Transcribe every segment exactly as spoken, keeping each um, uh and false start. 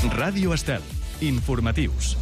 Ràdio Estel. Informatius.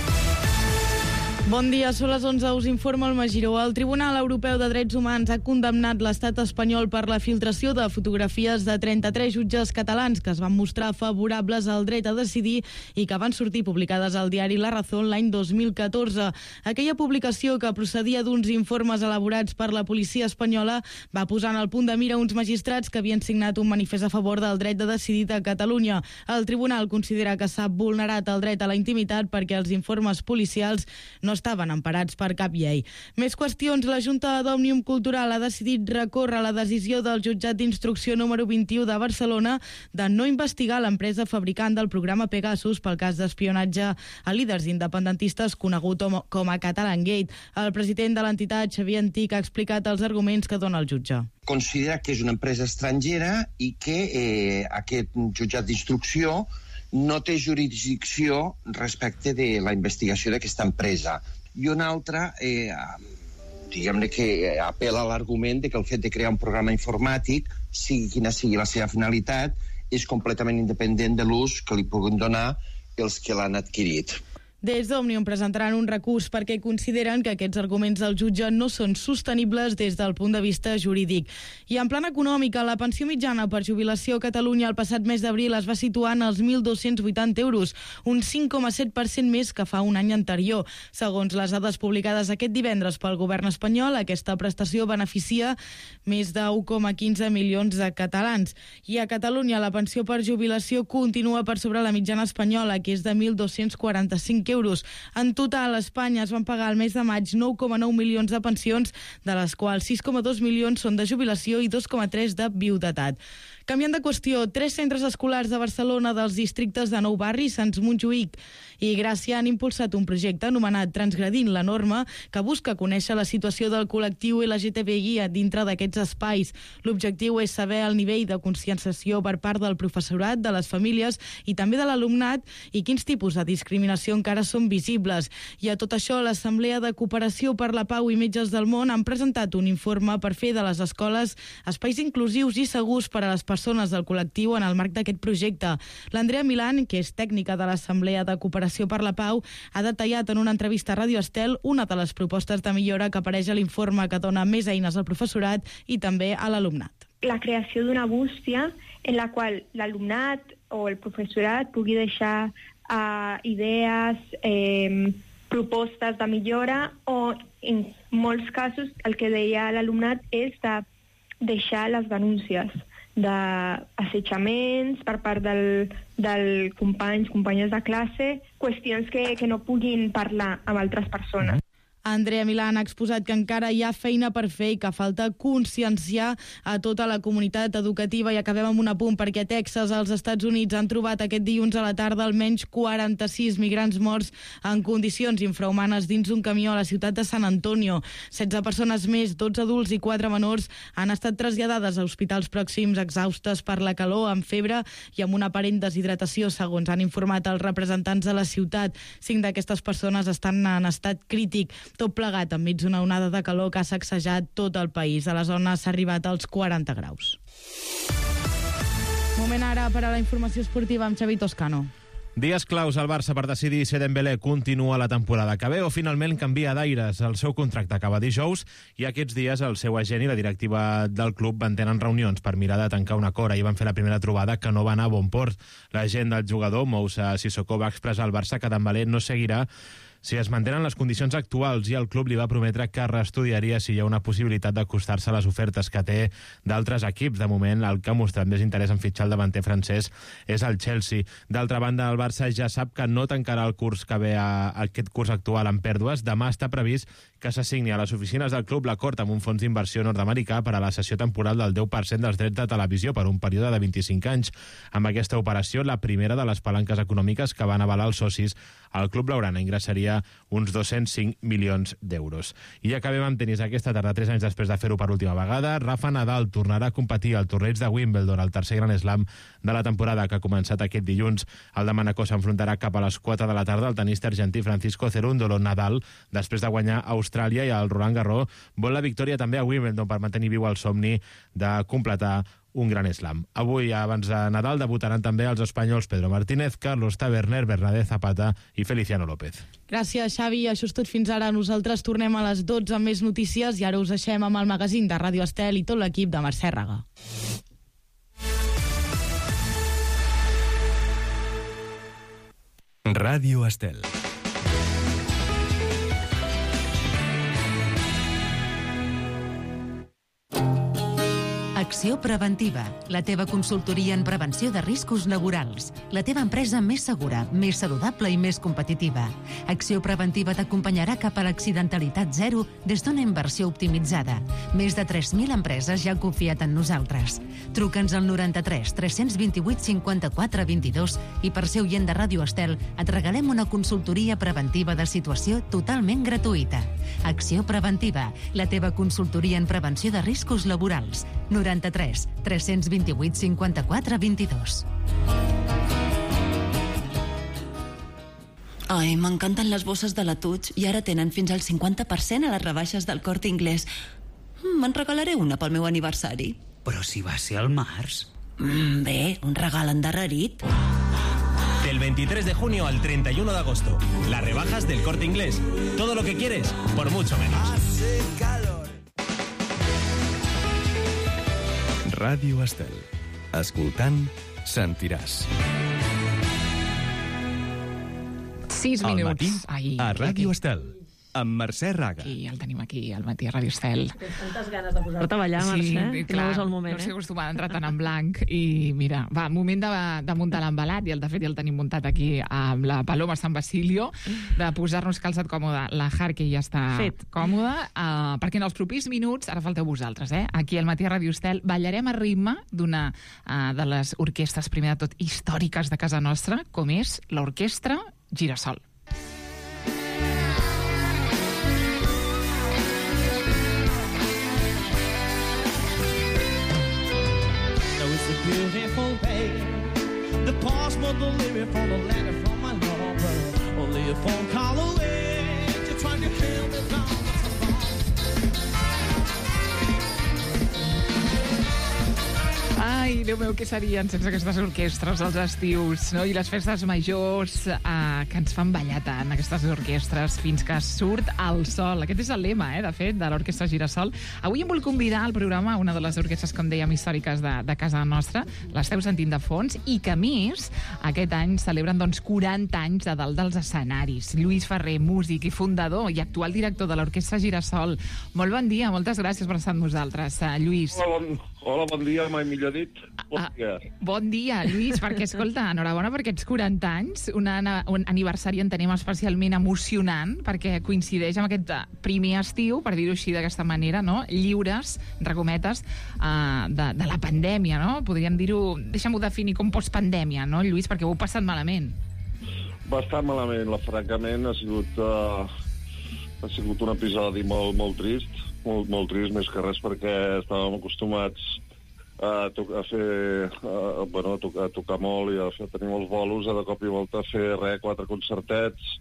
Bon dia, són les onze, us informa el Magiró. El Tribunal Europeu de Drets Humans ha condemnat l'estat espanyol per la filtració de fotografies de trenta-tres jutges catalans que es van mostrar favorables al dret a decidir i que van sortir publicades al diari La Razón l'any dos mil catorze. Aquella publicació, que procedia d'uns informes elaborats per la policia espanyola, va posar en el punt de mira uns magistrats que havien signat un manifest a favor del dret de decidir de Catalunya. El tribunal considera que s'ha vulnerat el dret a la intimitat perquè els informes policials no estaven emparats per cap llei. Més qüestions. La Junta d'Òmnium Cultural ha decidit recórrer la decisió del jutjat d'instrucció número vint-i-u de Barcelona de no investigar l'empresa fabricant del programa Pegasus pel cas d'espionatge a líders independentistes conegut com a Catalangate. El president de l'entitat, Xavier Antic, ha explicat els arguments que dona el jutge. Considera que és una empresa estrangera i que eh, aquest jutjat d'instrucció no té jurisdicció respecte de la investigació d'aquesta empresa. I una altra, eh, diguem-ne que apel·la a l'argument de que el fet de crear un programa informàtic, sigui quina sigui la seva finalitat, és completament independent de l'ús que li puguin donar els que l'han adquirit. Des d'Òmnium presentaran un recurs perquè consideren que aquests arguments del jutge no són sostenibles des del punt de vista jurídic. I en plan econòmic, la pensió mitjana per jubilació a Catalunya el passat mes d'abril es va situar en els mil dos-cents vuitanta euros, un cinc coma set per cent més que fa un any anterior. Segons les dades publicades aquest divendres pel govern espanyol, aquesta prestació beneficia més de u coma quinze milions de catalans. I a Catalunya la pensió per jubilació continua per sobre la mitjana espanyola, que és de mil dos-cents quaranta-cinc euros. En total, a Espanya es van pagar al mes de maig nou coma nou milions de pensions, de les quals sis coma dos milions són de jubilació i dos coma tres de viudetat. Canviant de qüestió, tres centres escolars de Barcelona dels districtes de Nou Barri, Sants Montjuïc i Gràcia han impulsat un projecte anomenat Transgredint la Norma, que busca conèixer la situació del col·lectiu L G T B I dintre d'aquests espais. L'objectiu és saber el nivell de conscienciació per part del professorat, de les famílies i també de l'alumnat i quins tipus de discriminació encara són visibles. I a tot això, l'Assemblea de Cooperació per la Pau i Metges del Món han presentat un informe per fer de les escoles espais inclusius i segurs per a les persones del col·lectiu en el marc d'aquest projecte. L'Andrea Milán, que és tècnica de l'Assemblea de Cooperació per la Pau, ha detallat en una entrevista a Ràdio Estel una de les propostes de millora que apareix a l'informe, que dona més eines al professorat i també a l'alumnat. La creació d'una bústia en la qual l'alumnat o el professorat pugui deixar uh, idees, eh, propostes de millora, o en molts casos el que deia l'alumnat és de deixar les denúncies d'assetjaments per part del, del companys, companyes de classe, qüestions que, que no puguin parlar amb altres persones. Andrea Milán ha exposat que encara hi ha feina per fer i que falta conscienciar a tota la comunitat educativa. I acabem amb un apunt, perquè a Texas, als Estats Units, han trobat aquest dilluns a la tarda almenys quaranta-sis migrants morts en condicions infrahumanes dins un camió a la ciutat de San Antonio. setze persones més, dotze adults i quatre menors, han estat traslladades a hospitals pròxims, exhaustes per la calor, amb febre i amb una aparent deshidratació, segons han informat els representants de la ciutat. Cinc d'aquestes persones estan en estat crític. Tot plegat enmig d'una onada de calor que ha sacsejat tot el país. A la zona s'ha arribat als quaranta graus. Moment ara per a la informació esportiva amb Xavi Toscano. Dies claus al Barça per decidir si Dembélé continua la temporada que ve o finalment canvia d'aires. El seu contracte acaba dijous i aquests dies el seu agent i la directiva del club van tenen reunions per mirar de tancar un acord. Ahir van fer la primera trobada que no va anar a bon port. L'agent del jugador, Moussa Sissoko, va expressar al Barça que Dembélé no seguirà si es mantenen les condicions actuals, i el club li va prometre que reestudiaria si hi ha una possibilitat d'acostar-se a les ofertes que té d'altres equips. De moment, el que ha mostrat més interès en fitxar el davanter francès és el Chelsea. D'altra banda, el Barça ja sap que no tancarà el curs que ve a aquest curs actual en pèrdues. Demà està previst que s'assigni a les oficines del club l'acord amb un fons d'inversió nord-americà per a la cessió temporal del deu per cent dels drets de televisió per un període de vint-i-cinc anys. Amb aquesta operació, la primera de les palanques econòmiques que van avalar els socis, el club blaugrana ingressaria uns dos-cents cinc milions d'euros. I acabem amb tenis. Aquesta tarda, tres anys després de fer-ho per última vegada, Rafa Nadal tornarà a competir al torneig de Wimbledon, el tercer gran slam de la temporada que ha començat aquest dilluns. El de Manacor s'enfrontarà cap a les quatre de la tarda al tenista argentí Francisco Cerúndolo. Nadal, després de guanyar a Austràlia i al Roland Garros, vol la victòria també a Wimbledon per mantenir viu el somni de completar un gran slam. Avui, abans de Nadal, debutaran també els espanyols Pedro Martínez, Carlos Taberner, Bernabé Zapata i Feliciano López. Gràcies, Xavi. Això és tot fins ara. Nosaltres tornem a les dotze amb més notícies i ara us deixem amb el magazín de Ràdio Estel i tot l'equip de Mercè Raga. Ràdio Estel. Acció Preventiva, la teva consultoria en prevenció de riscos laborals. La teva empresa més segura, més saludable i més competitiva. Acció Preventiva t'acompanyarà cap a l'accidentalitat zero des d'una inversió optimitzada. Més de tres mil empreses ja han confiat en nosaltres. Truca'ns al noranta-tres tres cents vint-i-vuit cinquanta-quatre vint-i-dos i per ser oient de Ràdio Estel et regalem una consultoria preventiva de situació totalment gratuïta. Acció Preventiva, la teva consultoria en prevenció de riscos laborals. noranta-tres tres cents vint-i-vuit cinquanta-quatre vint-i-dos. Ai, m'encanten les bosses de la Tuig i ara tenen fins al cinquanta per cent a les rebaixes del Corte Inglés. Me'n regalaré una pel meu aniversari. Però si va ser al març. Mm, bé, un regal endarrerit. Del veintitrés de junio al treinta y uno de agosto. Las rebajas del Corte Inglés. Todo lo que quieres, por mucho menos. Hace calor. Ràdio Estel. Escoltant, sentiràs. Sis Al minuts. matí, Ai, a aquí, Ràdio aquí. Estel, amb Mercè Raga. Aquí, el tenim aquí, al matí a Ràdio Estel. Tens tantes ganes de posar-te a ballar, Mercè, sí, que no és el moment, no estic eh? acostumada a entrar tan en blanc i mira, va, moment de, de muntar l'embalat i el de fet ja el tenim muntat aquí amb la Paloma San Basilio, de posar-nos calçat còmode. La Harky ja està Fet. còmoda, uh, perquè en els propers minuts, ara falteu vosaltres, eh? Aquí al matí a Ràdio Estel ballarem a ritme d'una uh, de les orquestres, primer de tot, històriques de casa nostra, com és l'Orquestra Gira-Sol. Beautiful day. The postman delivered from a letter from my lover. Only a phone call away. You're trying to kill me down. Ai, Déu meu, què serien sense aquestes orquestres, els estius, no? I les festes majors eh, que ens fan ballar tant, aquestes orquestres, fins que surt el sol. Aquest és el lema, eh, de fet, de l'Orquestra Gira-Sol. Avui em vull convidar al programa una de les orquestres, com dèiem, històriques de, de casa nostra. L'esteu sentint de fons i que, a més, aquest any celebren doncs, quaranta anys de dalt dels escenaris. Lluís Ferrer, músic i fundador i actual director de l'Orquestra Gira-Sol. Molt bon dia, moltes gràcies per estar amb nosaltres, uh, Lluís. Hola, bon, hola, bon dia, mai millor dit. Bon dia. Uh, bon dia, Lluís, perquè, escolta, enhorabona per aquests quaranta anys, un, un aniversari entenem especialment emocionant, perquè coincideix amb aquest primer estiu, per dir-ho així d'aquesta manera, no? Lliures, entre cometes, uh, de, de la pandèmia, no? Podríem dir-ho, deixa'm-ho definir com postpandèmia, no, Lluís, perquè ho heu passat malament. Bastant malament, la, francament, ha sigut, uh, ha sigut un episodi molt, molt trist, molt, molt trist, més que res perquè estàvem acostumats a, to a fer, a, bueno, a, to a tocar molt i a fer, tenir molts bolos, a de cop i volta a fer res, quatre concertets.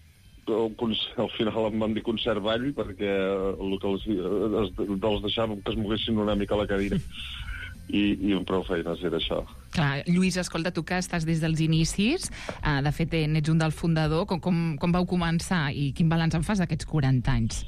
Al final em van dir concert ball perquè el que els, els, els deixàvem que es moguessin una mica a la cadira i, i amb prou feines era això. Clar, Lluís, escolta, tu que estàs des dels inicis, uh, de fet n'ets un del fundador, com, com, com vau començar i quin balanç en fas d'aquests quaranta anys?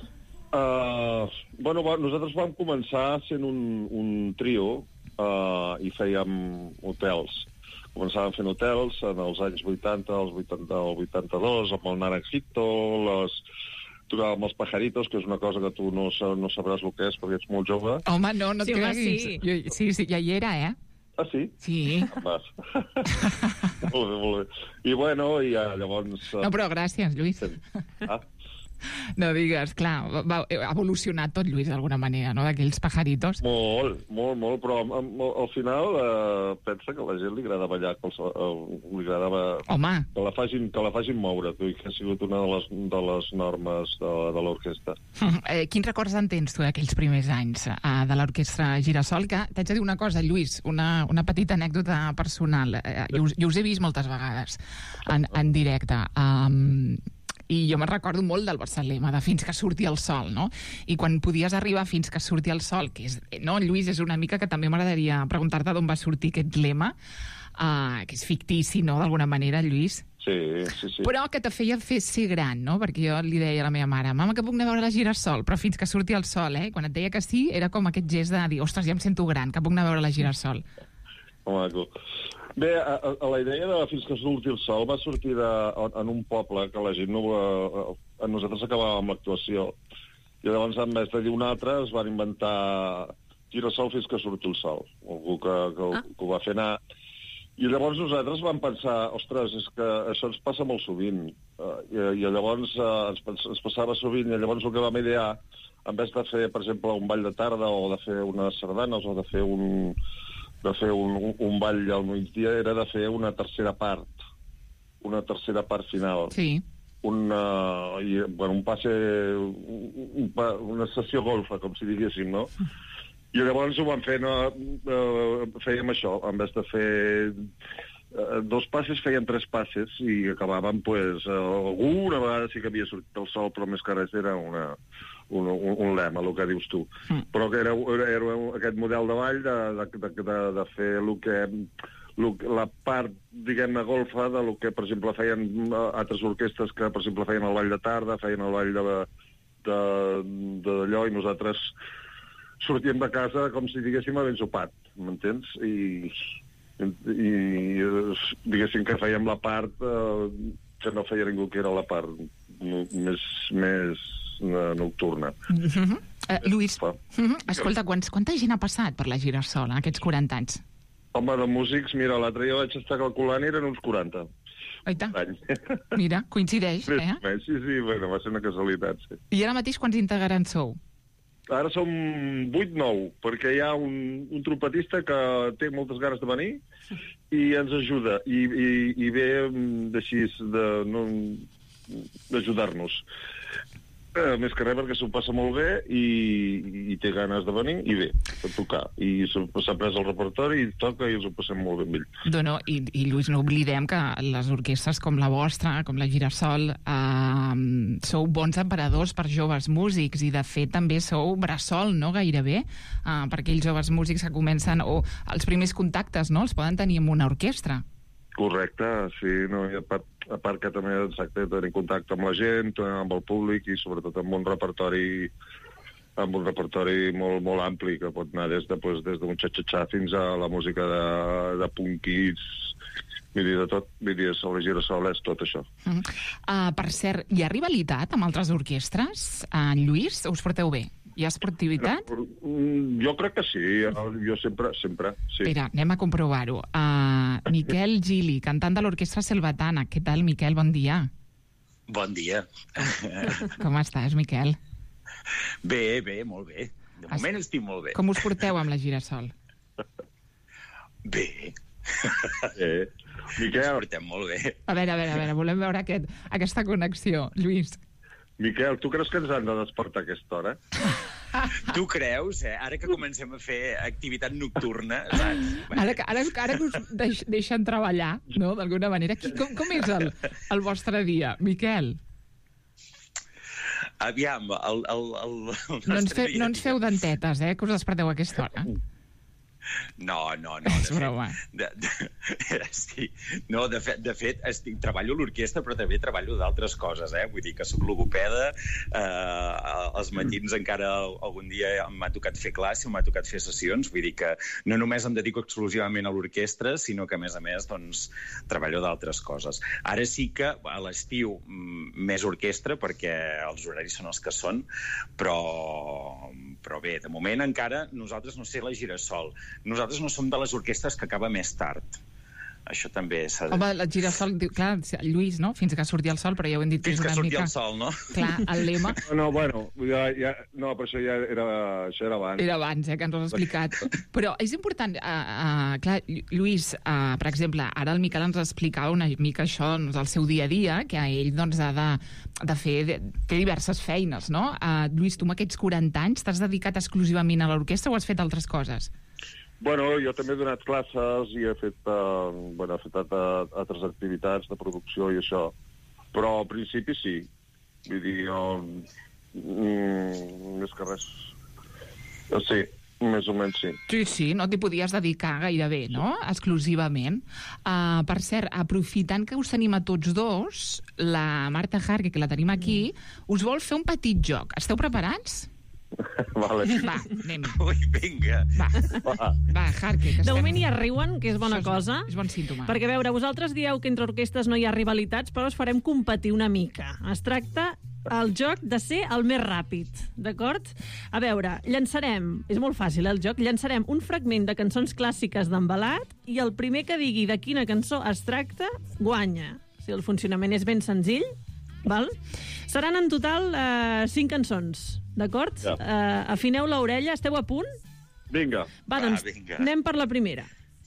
Uh, bueno, nosaltres vam començar sent un, un trio uh, i fèiem hotels. Començàvem fent hotels en els anys vuitanta, els vuitanta, el vuitanta-dos, amb el Naranjito, les... tocàvem els pajaritos, que és una cosa que tu no, no sabràs el que és perquè ets molt jove. Home, no, no et Sí, home, creguis. sí. Jo, sí, sí, ja hi era, eh? Ah, sí? Sí. Vas. Molt bé, molt bé. I bueno, i ja, llavors... Uh... No, però gràcies, Lluís. Ah. No digues, clar, va, va evolucionar tot, Lluís, d'alguna manera, no?, d'aquells pajaritos. Molt, molt, molt, però am, am, al final eh, pensa que a la gent li agrada ballar, que els, eh, li agradava... Home! Que la facin, que la facin moure, tu, i que ha sigut una de les, de les normes de, de l'orquestra. Eh, quins records en tens tu d'aquells primers anys eh, de l'Orquestra Gira-Sol? Que t'haig de dir una cosa, Lluís, una, una petita anècdota personal. Eh, jo, us, jo us he vist moltes vegades en, en directe. Um, I jo me'n recordo molt del vostre lema, de fins que surti el sol, no? I quan podies arribar fins que surti el sol, que és, no, Lluís, és una mica que també m'agradaria preguntar-te d'on va sortir aquest lema, uh, que és fictici, no?, d'alguna manera, Lluís? Sí, sí, sí. Però que te feia fer ser gran, no? Perquè jo li deia a la meva mare, mama, que puc anar a veure la Girassol, però fins que surti el sol, eh? Quan et deia que sí, era com aquest gest de dir, ostres, ja em sento gran, que puc anar a veure la Girassol. Maco. Bé, a, a la idea de fins que surti el sol va sortir de, en un poble que la gent no va... A nosaltres acabàvem l'actuació. I llavors, en vez de dir un altre, es van inventar Girassol fins que surti el sol. Algú que, que, ah. que ho va fer anar... I llavors nosaltres vam pensar, ostres, és que això ens passa molt sovint. Uh, i, I llavors uh, ens, ens passava sovint, i llavors el que vam idear, en vez de fer, per exemple, un ball de tarda o de fer unes sardanes o de fer un, de fer un, un, un ball al migdia, era de fer una tercera part, una tercera part final. Sí. Una, i, bueno, un passe, un, un, una sessió golfa, com si diguéssim, no? I llavors ho vam fer, no, uh, fèiem això, en vez de fer uh, dos passes, fèiem tres passes i acabàvem, pues, uh, alguna vegada sí que havia sortit el sol, però més que res era una, un, un, un lema, el que dius tu. Mm. Però que era, era, era aquest model de ball de, de, de, de fer el que, el, la part, diguem-ne, golfa de lo que, per exemple, feien altres orquestres que, per exemple, feien el ball de tarda, feien el ball de, de, de d'allò, i nosaltres sortíem de casa com si diguéssim a ben sopat, m'entens? I, i, i diguéssim que fèiem la part eh, que no feia ningú, que era la part no, més, més uh, nocturna. Mm-hmm. uh, Lluís, mm-hmm. escolta, quants, quanta gent ha passat per la Girassol en aquests quaranta anys? Home, de músics, mira, l'altre dia vaig estar calculant i eren uns quaranta. Oita. Mira, coincideix, eh? Sí, sí, bueno, va ser una casualitat, sí. I ara mateix quants integrants sou? Ara som vuit nou, perquè hi ha un, un trompetista que té moltes ganes de venir i ens ajuda, i, i, i ve d'així de, no, d'ajudar-nos. Eh, més que res perquè s'ho passa molt bé i, i té ganes de venir i bé, de tocar. I s'ha pres el repertori i toca i ens ho passem molt bé amb ell. No, i, i Lluís, no oblidem que les orquestres com la vostra, com la Girassol, eh, sou bons emperadors per joves músics i de fet també sou bressol, no, gairebé, eh, per aquells joves músics que comencen, o els primers contactes, no?, els poden tenir amb una orquestra. Correcte, sí, no, i a part, a part que també, exacte, tenir contacte amb la gent, amb el públic i sobretot amb un repertori amb un repertori molt, molt ampli que pot anar des de, pues, des d'un xa-xa-xa fins a la música de, de punquits, vull dir, de tot, vull dir, la Girassol és tot això. Uh -huh. uh, per cert, hi ha rivalitat amb altres orquestres? Uh, Lluís, us porteu bé? Hi ha esportivitat? No, jo crec que sí, jo sempre, sempre, sí. Espera, anem a comprovar-ho. Uh, Miquel Gili, cantant de l'Orquestra Selvatana. Què tal, Miquel? Bon dia. Bon dia. Com estàs, Miquel? Bé, bé, molt bé. De moment es... estic molt bé. Com us porteu amb la Girassol? Bé. Bé. Miquel. Ens portem molt bé. A veure, a veure, a veure, volem veure aquest, aquesta connexió. Lluís. Miquel, tu creus que ens han de despertar a aquesta hora? Tu creus, eh? Ara que comencem a fer activitat nocturna, saps? Ara que, ara, ara que us deix, deixen treballar, no?, d'alguna manera. Com, com és el, el vostre dia, Miquel? Aviam, el, el, el, el no, ens fe, no ens feu dentetes, eh, que us desperteu a aquesta hora. No, no, no. És broma. De, de, sí. No, de fet, de fet estic, treballo a l'orquestra, però també treballo d'altres coses, eh? Vull dir que soc logopeda, eh, als matins encara algun dia m'ha tocat fer classe o m'ha tocat fer sessions, vull dir que no només em dedico exclusivament a l'orquestra, sinó que, a més a més, doncs, treballo d'altres coses. Ara sí que a l'estiu més orquestra, perquè els horaris són els que són, però, però bé, de moment encara nosaltres, no sé, la Girassol, nosaltres no som de les orquestres que acaba més tard. Això també s'ha de... Home, la Girassol, clar, Lluís, no? Fins que surti el sol, però ja ho hem dit que és una mica... Fins que surti el sol, no? Clar, el lema... No, bueno, ja, ja, no, però això ja era, això era abans. Era abans, eh, que ens ho has explicat. Però és important, uh, uh, clar, Lluís, uh, per exemple, ara el Miquel ens explicava una mica això, doncs, el seu dia a dia, que ell, doncs, ha de, de fer de, té diverses feines, no? Uh, Lluís, tu amb aquests quaranta anys t'has dedicat exclusivament a l'orquestra o has fet altres coses? Bueno, jo també he donat classes i he fet, uh, bueno, he fet altres activitats de producció i això, però al principi sí, Vull dir, jo... Mm, més que res... Sí, més o menys sí. Sí, sí, no t'hi podies dedicar gairebé, no? Exclusivament. Uh, per cert, aprofitant que us tenim a tots dos, la Marta Jarque, que la tenim aquí, us vol fer un petit joc. Esteu preparats? Vale. Va, anem. Ui, vinga. Va, va Jarque. Que De estem... moment ja riuen, que és bona Això és cosa. bon- és bon símptoma. Perquè, a veure, vosaltres dieu que entre orquestres no hi ha rivalitats, però us farem competir una mica. Es tracta el joc de ser el més ràpid, d'acord? A veure, llançarem, és molt fàcil el joc, llançarem un fragment de cançons clàssiques d'Envelat i el primer que digui de quina cançó es tracta, guanya. O sigui, el funcionament és ben senzill, val? Seran en total eh, cinc cançons, d'acord? Ja. Eh, afineu l'orella, esteu a punt? Vinga. Va, doncs, Va, vinga. anem per la primera.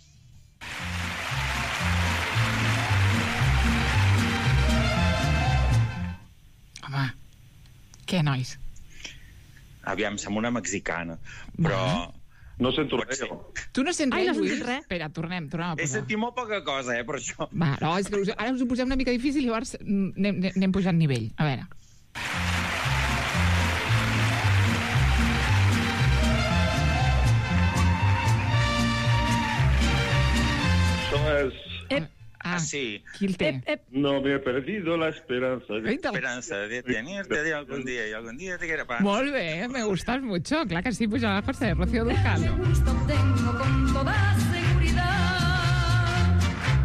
Home, què, nois? Aviam, som una mexicana, però... No sento res, jo. Tu no sents Ai, res, no sentis Lluís? res? Espera, tornem, tornem a He posar. sentit molt poca cosa, eh, per això. Va, no, és que us, ara us ho posem una mica difícil i llavors mm, anem, anem- anem pujant nivell. A veure. Això és... Ep, Ah, sí. qui el té? ep, ep. No me he perdido la esperanza. Ai, te'l- Esperanza de tenerte algún día y algún día te quiera paz. Molt bé, me gustas mucho. Clar que sí, puja la fuerza de Rocío Dúrcal. Tengo con toda seguridad.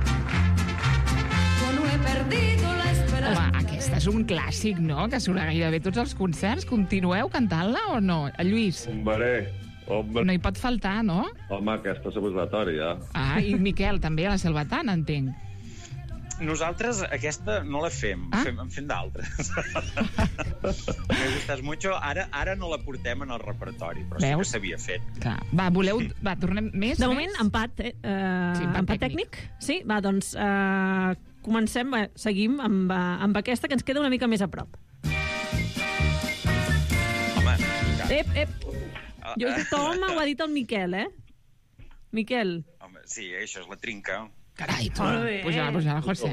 Yo no he perdido la esperanza. Home, aquest és un clàssic, no?, que surt a gairebé tots els concerts. Continueu cantant-la o no? El Lluís, Hombre, hombre. no hi pot faltar, no? Home, aquesta és obligatòria. Ah, i Miquel, també, a la Selvatana, entenc. Nosaltres aquesta no la fem, Ah? fem, en fem d'altres. Me gustes mucho. Ara, ara no la portem en el repertori, però sí Veus? que s'havia fet. Clar. Va, voleu... Va, tornem més? De més? moment, empat, eh? Uh, Sí, empat empat tècnic. tècnic. Sí, va, doncs uh, comencem, uh, seguim amb, uh, amb aquesta que ens queda una mica més a prop. Home, ja. Ep, ep. Ah, Jo he ah, dit home, ho ha dit el Miquel, eh? Miquel. Home, sí, això és la trinca. Carai, tu. Molt bé. Puja-la, puja-la, José.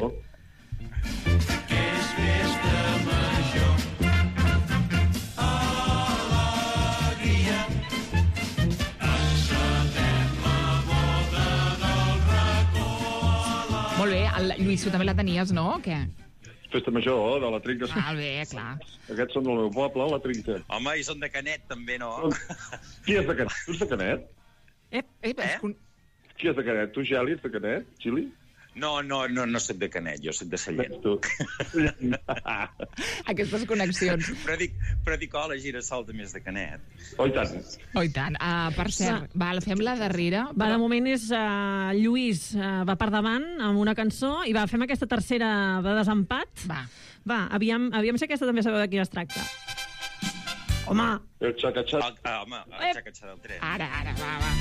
Molt bé, el Lluís, tu també la tenies, no? O què? Festa major, de la Trinca. Ah, bé, clar. Aquests són del meu poble, la Trinca. Home, i són de Canet, també, no? Qui és de Canet? Tu ets de Canet? Ep, ep, Eh? és con- Qui és de Canet? Tu, Geli, ets de Canet? Xili? No, no, no, no soc de Canet, jo soc de Sallent. Tu. Aquestes connexions. Però dic, però dic, oh, la Girassol també és de Canet. Oh, i tant. Oh, i tant. Uh, per cert, va, la fem la darrera. Va, de moment és uh, Lluís uh, va per davant amb una cançó i va, fem aquesta tercera de desempat. Va. Va, aviam, aviam si aquesta també sabeu de quina es tracta. Home! El xaca-xac. El, ah, home, el xaca-xaca del tren. Ara, ara, va, va.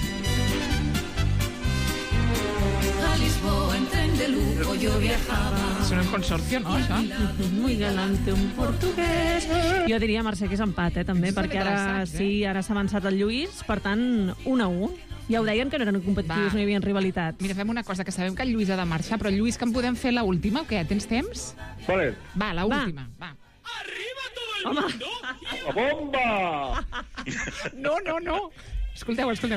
A Lisboa en tren de lujo yo viajaba. És un consorcio, no, això? Muy galante, un portuguès. Jo diria, Mercè, que és empat, eh, també, Sí, perquè que te la ara saps, eh? sí, ara s'ha avançat el Lluís, per tant, un a un. Ja ho deien que no eren competitius, Va. no hi havia rivalitats. Mira, fem una cosa, que sabem que el Lluís ha de marxar, però Lluís, que en podem fer la última o què? Tens temps? Vale. Va, la última, va. Home! La bomba! No, no, no. Escolteu, escolteu.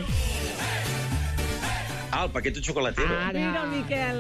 Ah, el paquet de xocolatero. Ara. Mira el Miquel!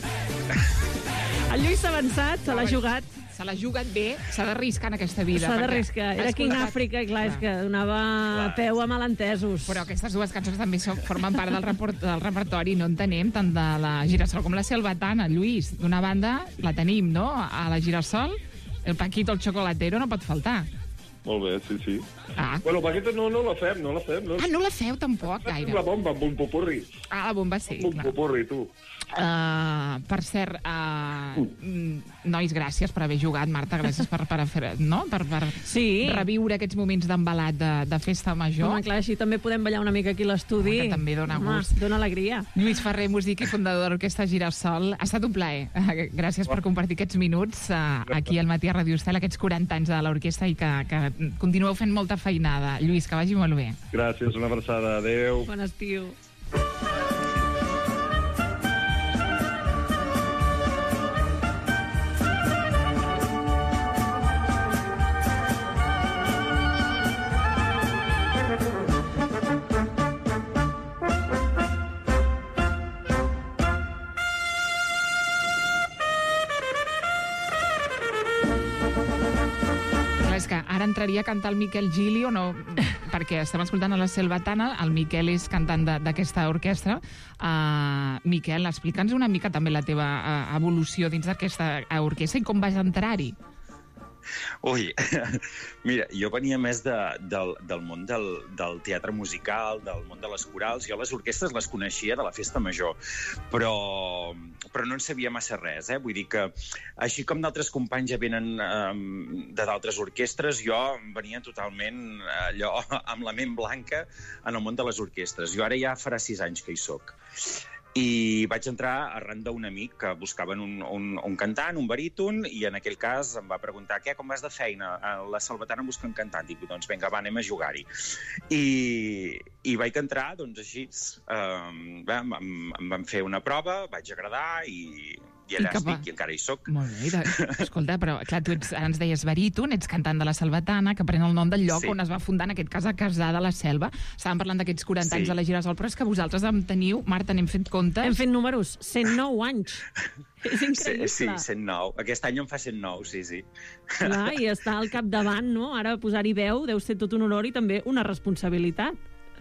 El Lluís s'ha avançat, se l'ha jugat. Se l'ha jugat bé, s'ha d'arriscar en aquesta vida. S'ha perquè d'arriscar. Era has aquí en col·locat- Àfrica, i clar, és que donava peu a malentesos. Però aquestes dues cançons també són, formen part del, report, del repertori. No entenem tant de la Girassol com la Selvatana. Lluís, d'una banda la tenim, no? A la Girassol, el Paquito, el xocolatero, no pot faltar. Molt bé, sí, sí. Ah, Bueno, aquesta no, no la fem, no la fem. No. ah no la feu tampoc, gaire. La bomba amb un popurri. Ah, la bomba sí, Amb un clar. popurri, tu. Uh, per cert, uh, nois, gràcies per haver jugat, Marta, gràcies per, per, fer, no? per, per Sí. reviure aquests moments d'embalat de, de festa major. Home, clar, així també podem ballar una mica aquí a l'estudi. Home, que també dona Home, gust. Dona alegria. Lluís Ferrer, músic i fundador de l'Orquestra Girassol. Ha estat un plaer. Eh, Gràcies per compartir aquests minuts uh, aquí al Matí a Radio Estel, aquests quaranta anys de l'orquestra, i que, que continueu fent molta feinada. Lluís, que vagi molt bé. Gràcies, una abraçada. Adéu. Bon estiu. ara entraria a cantar el Miquel Gili o no? Perquè estem escoltant a la Selvatana, el Miquel és cantant d'aquesta orquestra. Uh, Miquel, explica'ns una mica també la teva uh, evolució dins d'aquesta orquestra i com vas entrar-hi. Ui, mira, jo venia més de, del, del món del, del teatre musical, del món de les corals. Jo les orquestres les coneixia de la festa major, però, però no en sabia massa res, eh? Vull dir que, així com d'altres companys ja venen eh, de d'altres orquestres, jo venia totalment allò amb la ment blanca en el món de les orquestres. Jo ara ja farà sis anys que hi soc. I vaig entrar arran d'un amic que buscaven un, un, un cantant, un baríton, i en aquell cas em va preguntar: què, com vas de feina? A la Selvatana busca un cantant. Dic, doncs vinga, va, anem a jugar-hi. I, i vaig entrar, doncs així, um, em, em van fer una prova, vaig agradar i, i allà I estic, i encara hi soc. Molt bé, de... escolta, però clar, tu ets, ara ens deies baríton, ets cantant de la Selvatana, que pren el nom del lloc sí. on es va fundar, en aquest cas, a Cassà de la Selva. Estàvem parlant d'aquests quaranta sí. anys de la Girasol, però és que vosaltres en teniu, Marta, n'hem fet comptes. Hem fet números, cent nou anys. És increïble. Sí, sí, cent nou. Aquest any en fa cent nou, sí, sí. Clar, i estar al capdavant, no? Ara posar-hi veu deu ser tot un honor i també una responsabilitat.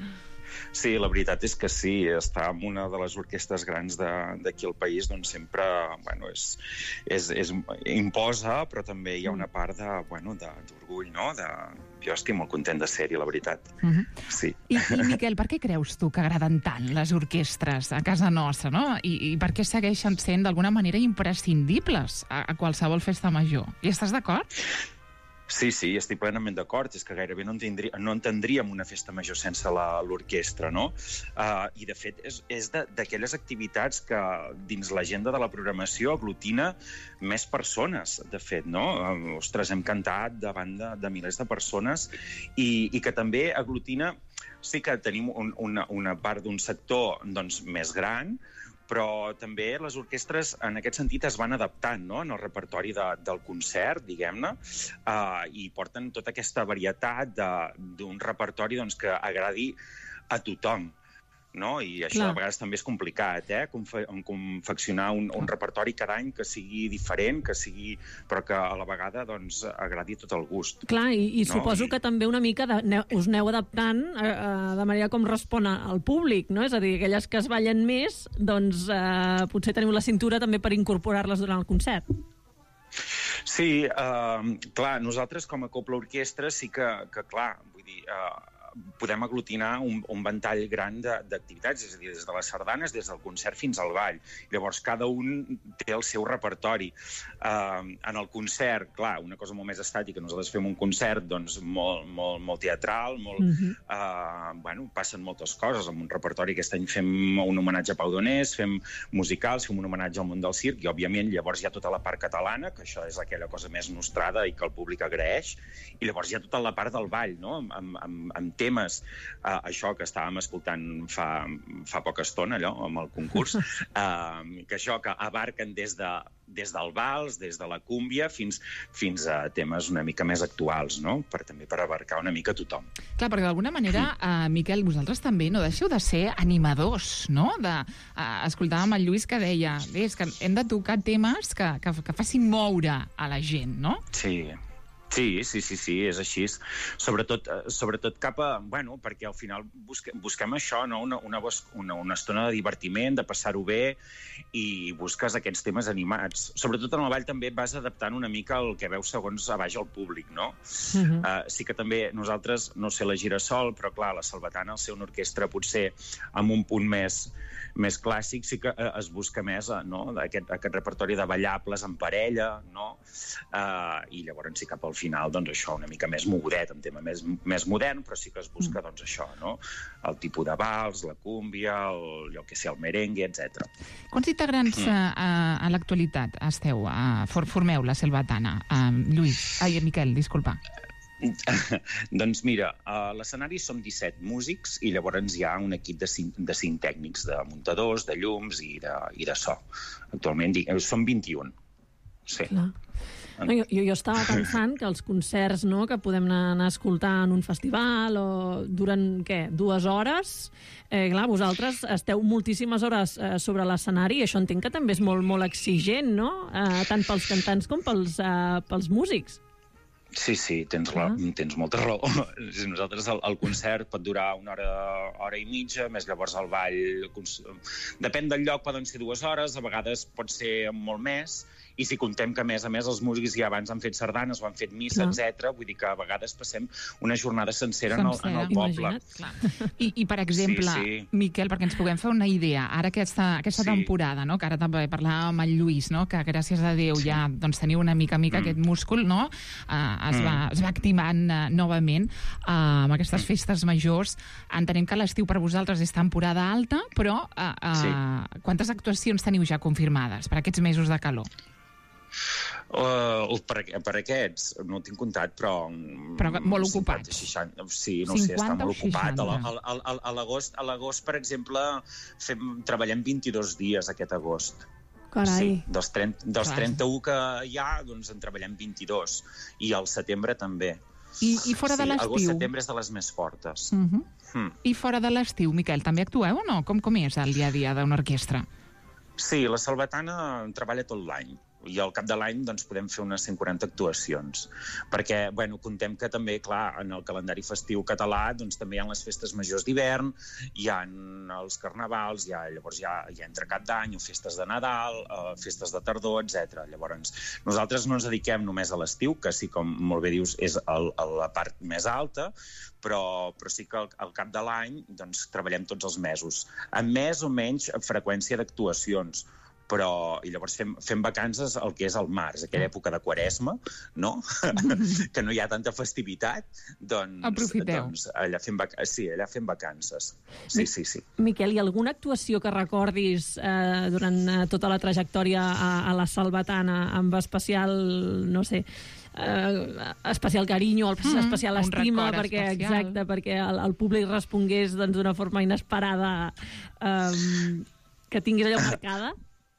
Sí, la veritat és que sí, estar en una de les orquestres grans d'aquí al país doncs sempre, bueno, és, és, és, imposa, però també hi ha una part de, bueno, d'orgull, no? De, jo estic molt content de ser-hi, la veritat. Uh-huh. Sí. I, I, Miquel, per què creus tu que agraden tant les orquestres a casa nostra, no? I, i per què segueixen sent, d'alguna manera, imprescindibles a, a qualsevol festa major? Hi estàs d'acord? Sí, sí, estic plenament d'acord. És que gairebé no, entendrí, no entendríem una festa major sense l'orquestra, no? Uh, I, de fet, és, és d'aquelles activitats que dins l'agenda de la programació aglutina més persones, de fet, no? Uh, ostres, hem cantat davant de, de milers de persones i, i que també aglutina... Sí que tenim un, una, una part d'un sector doncs, més gran, però també les orquestres en aquest sentit es van adaptant, no?, en el repertori de, del concert, diguem-ne, uh, i porten tota aquesta varietat d'un repertori doncs, que agradi a tothom. No? I això Clar. De vegades també és complicat, eh? Confe confeccionar un, un repertori cada any que sigui diferent, que sigui, però que a la vegada doncs, agradi tot el gust. Clar, i, i no? suposo I... que també una mica de, ne, us aneu adaptant eh, de manera com respon al públic, no? És a dir, aquelles que es ballen més, doncs eh, potser teniu la cintura també per incorporar-les durant el concert. Sí, eh, clar, nosaltres com a Copla Orquestra sí que, que clar, vull dir... Eh, podem aglutinar un, un ventall gran d'activitats, és a dir, des de les sardanes, des del concert fins al ball. Llavors, cada un té el seu repertori. Uh, en el concert, clar, una cosa molt més estàtica, nosaltres fem un concert doncs, molt, molt, molt teatral, molt, uh-huh. uh, bueno, passen moltes coses. En un repertori aquest any fem un homenatge a Pau Donés, fem musicals, fem un homenatge al món del circ, i, òbviament, llavors hi ha tota la part catalana, que això és aquella cosa més nostrada i que el públic agraeix, i llavors hi ha tota la part del ball, no?, amb, amb, amb temes, uh, això que estàvem escoltant fa, fa poca estona, allò, amb el concurs, uh, que això que abarquen des, de, des del vals, des de la cúmbia, fins, fins a temes una mica més actuals, no?, per, també per abarcar una mica tothom. Clar, perquè d'alguna manera, uh, Miquel, vosaltres també no deixeu de ser animadors, no? De, uh, escoltàvem el Lluís que deia, bé, és que hem de tocar temes que, que, que facin moure a la gent, no? Sí. Sí, sí, sí, sí, és així. Sobretot, sobretot cap a... Bueno, perquè al final busque, busquem això, no? Una, una, una, una estona de divertiment, de passar-ho bé, i busques aquests temes animats. Sobretot en el ball també vas adaptant una mica el que veus segons a baix el públic, no? Uh-huh. uh, sí que també nosaltres, no sé, la Girasol, però clar, la Selvatana, al ser una orquestra potser amb un punt més, més clàssic, sí que uh, es busca més, uh, no? Aquest, aquest repertori de ballables en parella, no? Uh, I llavors sí cap al final, doncs això, una mica més mogudet, un tema més, més modern, però sí que es busca, doncs això, no? El tipus de vals, la cúmbia, el, jo que sé, el merengue, etcètera. Quants integrants mm. a, a l'actualitat esteu? A, for, formeu la Selvatana? A, Lluís, ai, Miquel, disculpa. Doncs mira, a l'escenari som disset músics i llavors hi ha un equip de cinc, de cinc tècnics, de muntadors, de llums i de, i de so. Actualment som vint-i-un. Sí. Clar. No, jo, jo estava pensant que els concerts, no, que podem anar, anar a escoltar en un festival o duren, què, dues hores, eh, clar, vosaltres esteu moltíssimes hores eh, sobre l'escenari i això entenc que també és molt, molt exigent, no? Eh, tant pels cantants com pels, eh, pels músics. Sí, sí, tens, la, tens molta raó. Nosaltres el, el concert pot durar una hora, hora i mitja, més llavors el ball... Depèn del lloc, poden ser dues hores, a vegades pot ser molt més, i si contem que, a més a més, els músics ja abans han fet sardanes o han fet missa, Clar. etcètera, vull dir que a vegades passem una jornada sencera en el, en el poble. I, I, per exemple, Sí, sí. Miquel, perquè ens puguem fer una idea, ara aquesta, aquesta Sí. temporada, no? Que ara també parlàvem amb el Lluís, no? Que gràcies a Déu Sí. ja doncs, teniu una mica mica Mm. aquest múscul, no? Uh, es, Mm. va, es va activant uh, novament uh, amb aquestes festes majors. Entenem que l'estiu per vosaltres és temporada alta, però uh, uh, Sí. quantes actuacions teniu ja confirmades per aquests mesos de calor? Uh, per, per aquests, no ho tinc comptat, però... Però molt ocupats. cinquanta, seixanta, sí, no ho sé, està cinquanta o molt ocupat. A la- seixanta? a- a- a l'agost, a l'agost, per exemple, fem, treballem vint-i-dos dies aquest agost. Carai. Sí, dels, trenta, dels Clar. trenta-u que hi ha, doncs en treballem vint-i-dos. I al setembre també. I, i fora sí, de l'estiu? agost-setembre és de les més fortes. Uh -huh. Mm. I fora de l'estiu, Miquel, també actueu o no? Com, com és el dia a dia d'una orquestra? Sí, la Salvatana treballa tot l'any i al cap de l'any doncs, podem fer unes cent quaranta actuacions. Perquè, bueno, contem que també, clar, en el calendari festiu català doncs, també hi ha les festes majors d'hivern, hi ha els carnavals, hi ha, llavors hi ha, hi ha entre cap d'any, o festes de Nadal, eh, festes de tardor, etcètera. Llavors, nosaltres no ens dediquem només a l'estiu, que sí, com molt bé dius, és el, el, la part més alta, però, però sí que al, al cap de l'any doncs, treballem tots els mesos, amb més o menys freqüència d'actuacions. Però, i llavors fem, fem vacances el que és el març, aquella època de Quaresma, no? que no hi ha tanta festivitat, doncs, Aprofiteu. doncs allà fem, vac sí, allà fem vacances. Sí, sí, sí. Miquel, hi ha alguna actuació que recordis eh, durant eh, tota la trajectòria a, a la Salvatana amb especial, no sé, eh, especial carinyo, Mm, especial un estima, record perquè especial. exacte, perquè el, el públic respongués doncs, d'una forma inesperada, eh, que tingués allò marcada?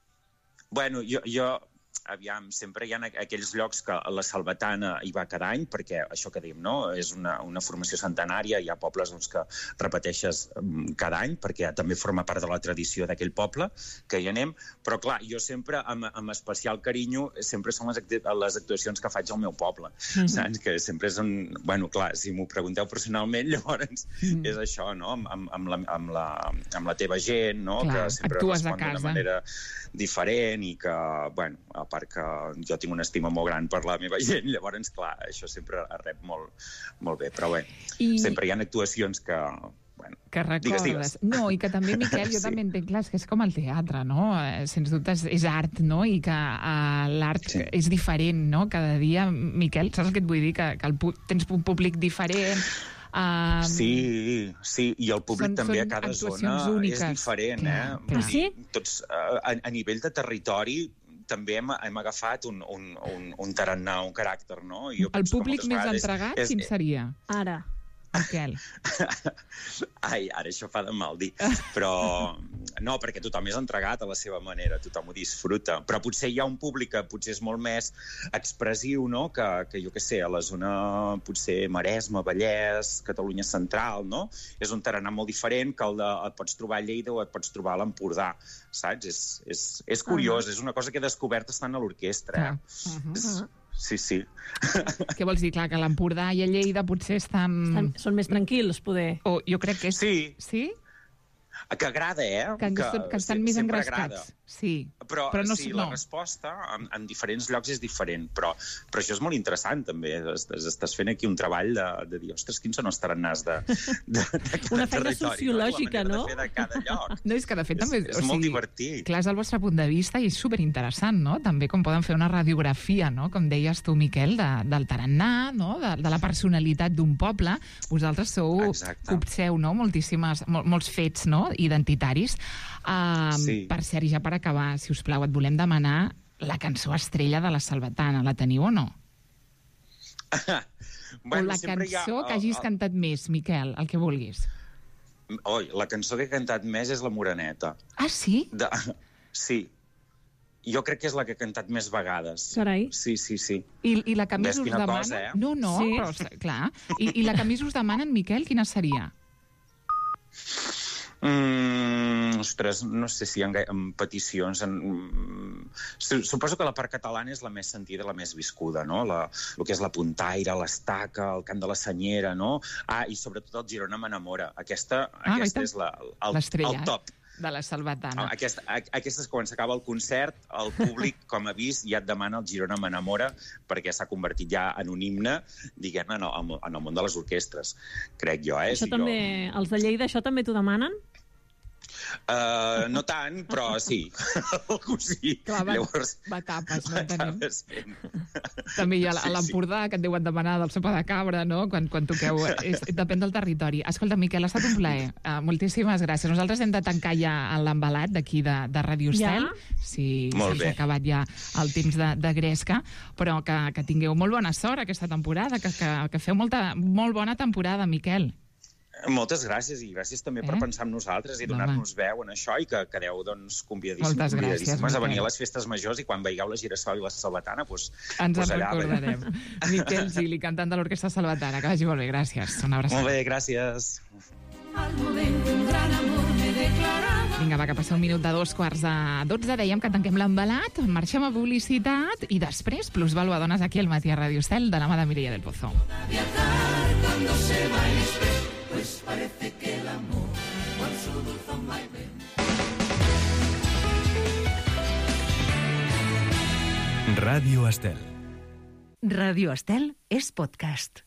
Bueno, jo, jo aviam, sempre hi ha aquells llocs que la Salvatana hi va cada any, perquè això que diem, no? És una, una formació centenària, hi ha pobles doncs, que repeteixes cada any, perquè també forma part de la tradició d'aquell poble, que hi anem, però clar, jo sempre, amb, amb especial carinyo, sempre són les, acti les actuacions que faig al meu poble, mm-hmm. saps? Que sempre és un... Bueno, clar, si m'ho pregunteu personalment, llavors mm. és això, no? Amb, amb, amb, la, amb, la, amb la teva gent, no? Clar, que sempre actues a respon d'una casa. manera diferent i que, bueno, a part que jo tinc una estima molt gran per la meva gent, llavors, clar, això sempre es rep molt, molt bé, però bé, I... sempre hi ha actuacions que... Bueno, que recordes. Digues, digues. No, i que també, Miquel, jo Sí. també entenc, clar, és que és com el teatre, no? Eh, Sens dubte és, és art, no? I que uh, l'art Sí. és diferent, no? Cada dia, Miquel, saps el que et vull dir? Que, que el, pu- tens un públic diferent. Uh, Sí, sí, i el públic Són- també són a cada actuacions zona úniques. és diferent, Clar, eh? clar. Vull dir, tots, eh, a, a nivell de territori també hem, hem agafat un, un, un, un tarannà, un caràcter, no? I jo El penso que públic moltes més vegades entregat, és- quin seria? Ara. Miquel. Ai, ara això fa de mal dir. Però no, perquè tothom és entregat a la seva manera, tothom ho disfruta. Però potser hi ha un públic que potser és molt més expressiu, no? Que, que jo què sé, a la zona potser Maresme, Vallès, Catalunya Central, no? És un tarannà molt diferent que el de et pots trobar a Lleida o et pots trobar a l'Empordà, saps? És, és, és curiós, uh -huh. és una cosa que he descobert estant a l'orquestra. Eh? Uh -huh. És, sí, sí. Què vols dir? Clar, que l'Empordà i a Lleida potser estan... Estan, són més tranquils, poder. O jo crec que és... Sí. Sí? Que agrada, eh? Que, que, que estan se- més sempre engrescats. agrada. Sí. Però, Però no, sí, no. la resposta en, en diferents llocs és diferent, però, però això és molt interessant, també. Estàs, estàs fent aquí un treball de, de dir, ostres, quins són els tarannàs de, de, de cada Una feina territori, sociològica, no? no? La manera de fer de cada lloc. No, és que de fet també... És, és molt divertit. Clar, és el vostre punt de vista i és superinteressant, no? També com poden fer una radiografia, no? Com deies tu, Miquel, de, del tarannà, no? De, de la personalitat d'un poble. Vosaltres sou, Exacte. copseu, no? Moltíssimes, mol, molts fets, no? Identitaris. Uh, Sí. Per cert, i ja per acabar, si us plau, et volem demanar la cançó estrella de la Salvatana. La teniu o no? Bueno, o la sempre hi ha, cançó que uh, hagis uh, cantat més, Miquel, el que vulguis. Oi, la cançó que he cantat més és La Moreneta. Ah, sí? De... Sí. Jo crec que és la que he cantat més vegades. Carai. Sí, sí, sí. I, i la que més Ves us quina demanen... cosa, eh? No, no, Sí. però, clar. I, I la que més us demanen, Miquel, quina seria? Mm, ostres, no sé si hi ha gai- amb peticions. En, mm, Suposo que la part catalana és la més sentida, la més viscuda, no? La, el que és la puntaire, l'estaca, el cant de la senyera, no? Ah, i sobretot el Girona m'enamora. Aquesta, ah, aquesta és la, el, el top. De la salvatana. Aquesta, aquesta és quan s'acaba el concert, el públic, com a vist, ja et demana el Girona m'enamora, perquè s'ha convertit ja en un himne, diguem-ne, en, en el món de les orquestres, crec jo. Eh? Això si també, jo... els de Lleida, això també t'ho demanen? Uh, no tant, però sí. Algú sí. Clar, va, Llavors, va tapes, no tenim. També hi ha a l'Empordà, que et deuen demanar del sopa de cabra, no?, quan, quan toqueu. És, depèn del territori. Escolta, Miquel, ha estat un plaer. Uh, moltíssimes gràcies. Nosaltres hem de tancar ja l'embalat d'aquí de, de Ràdio Estel. Ja? Sí, sí, s'ha acabat ja el temps de, de gresca, però que, que tingueu molt bona sort aquesta temporada, que, que, que feu molta, molt bona temporada, Miquel. Moltes gràcies, i gràcies també per eh? pensar en nosaltres i donar-nos veu en això, i que quedeu doncs, convidadíssims, convidadíssimes a venir a les festes majors, i quan veieu la Girassol i la Salvatana, doncs, ens pues en allà, recordarem. Miquel Gili, cantant de l'Orquestra Salvatana, que vagi molt bé, gràcies. Una abraçada. Molt bé, gràcies. Vinga, va, que passa un minut de dos quarts de dotze. Dèiem que tanquem l'embalat, marxem a publicitat i després Plusvalua Dones aquí al matí a Ràdio Estel de la mà de Mireia del Pozo. Cuando se va el express, pues parece que el amor con su dulzón vaivén. Ràdio Estel. Ràdio Estel és podcast.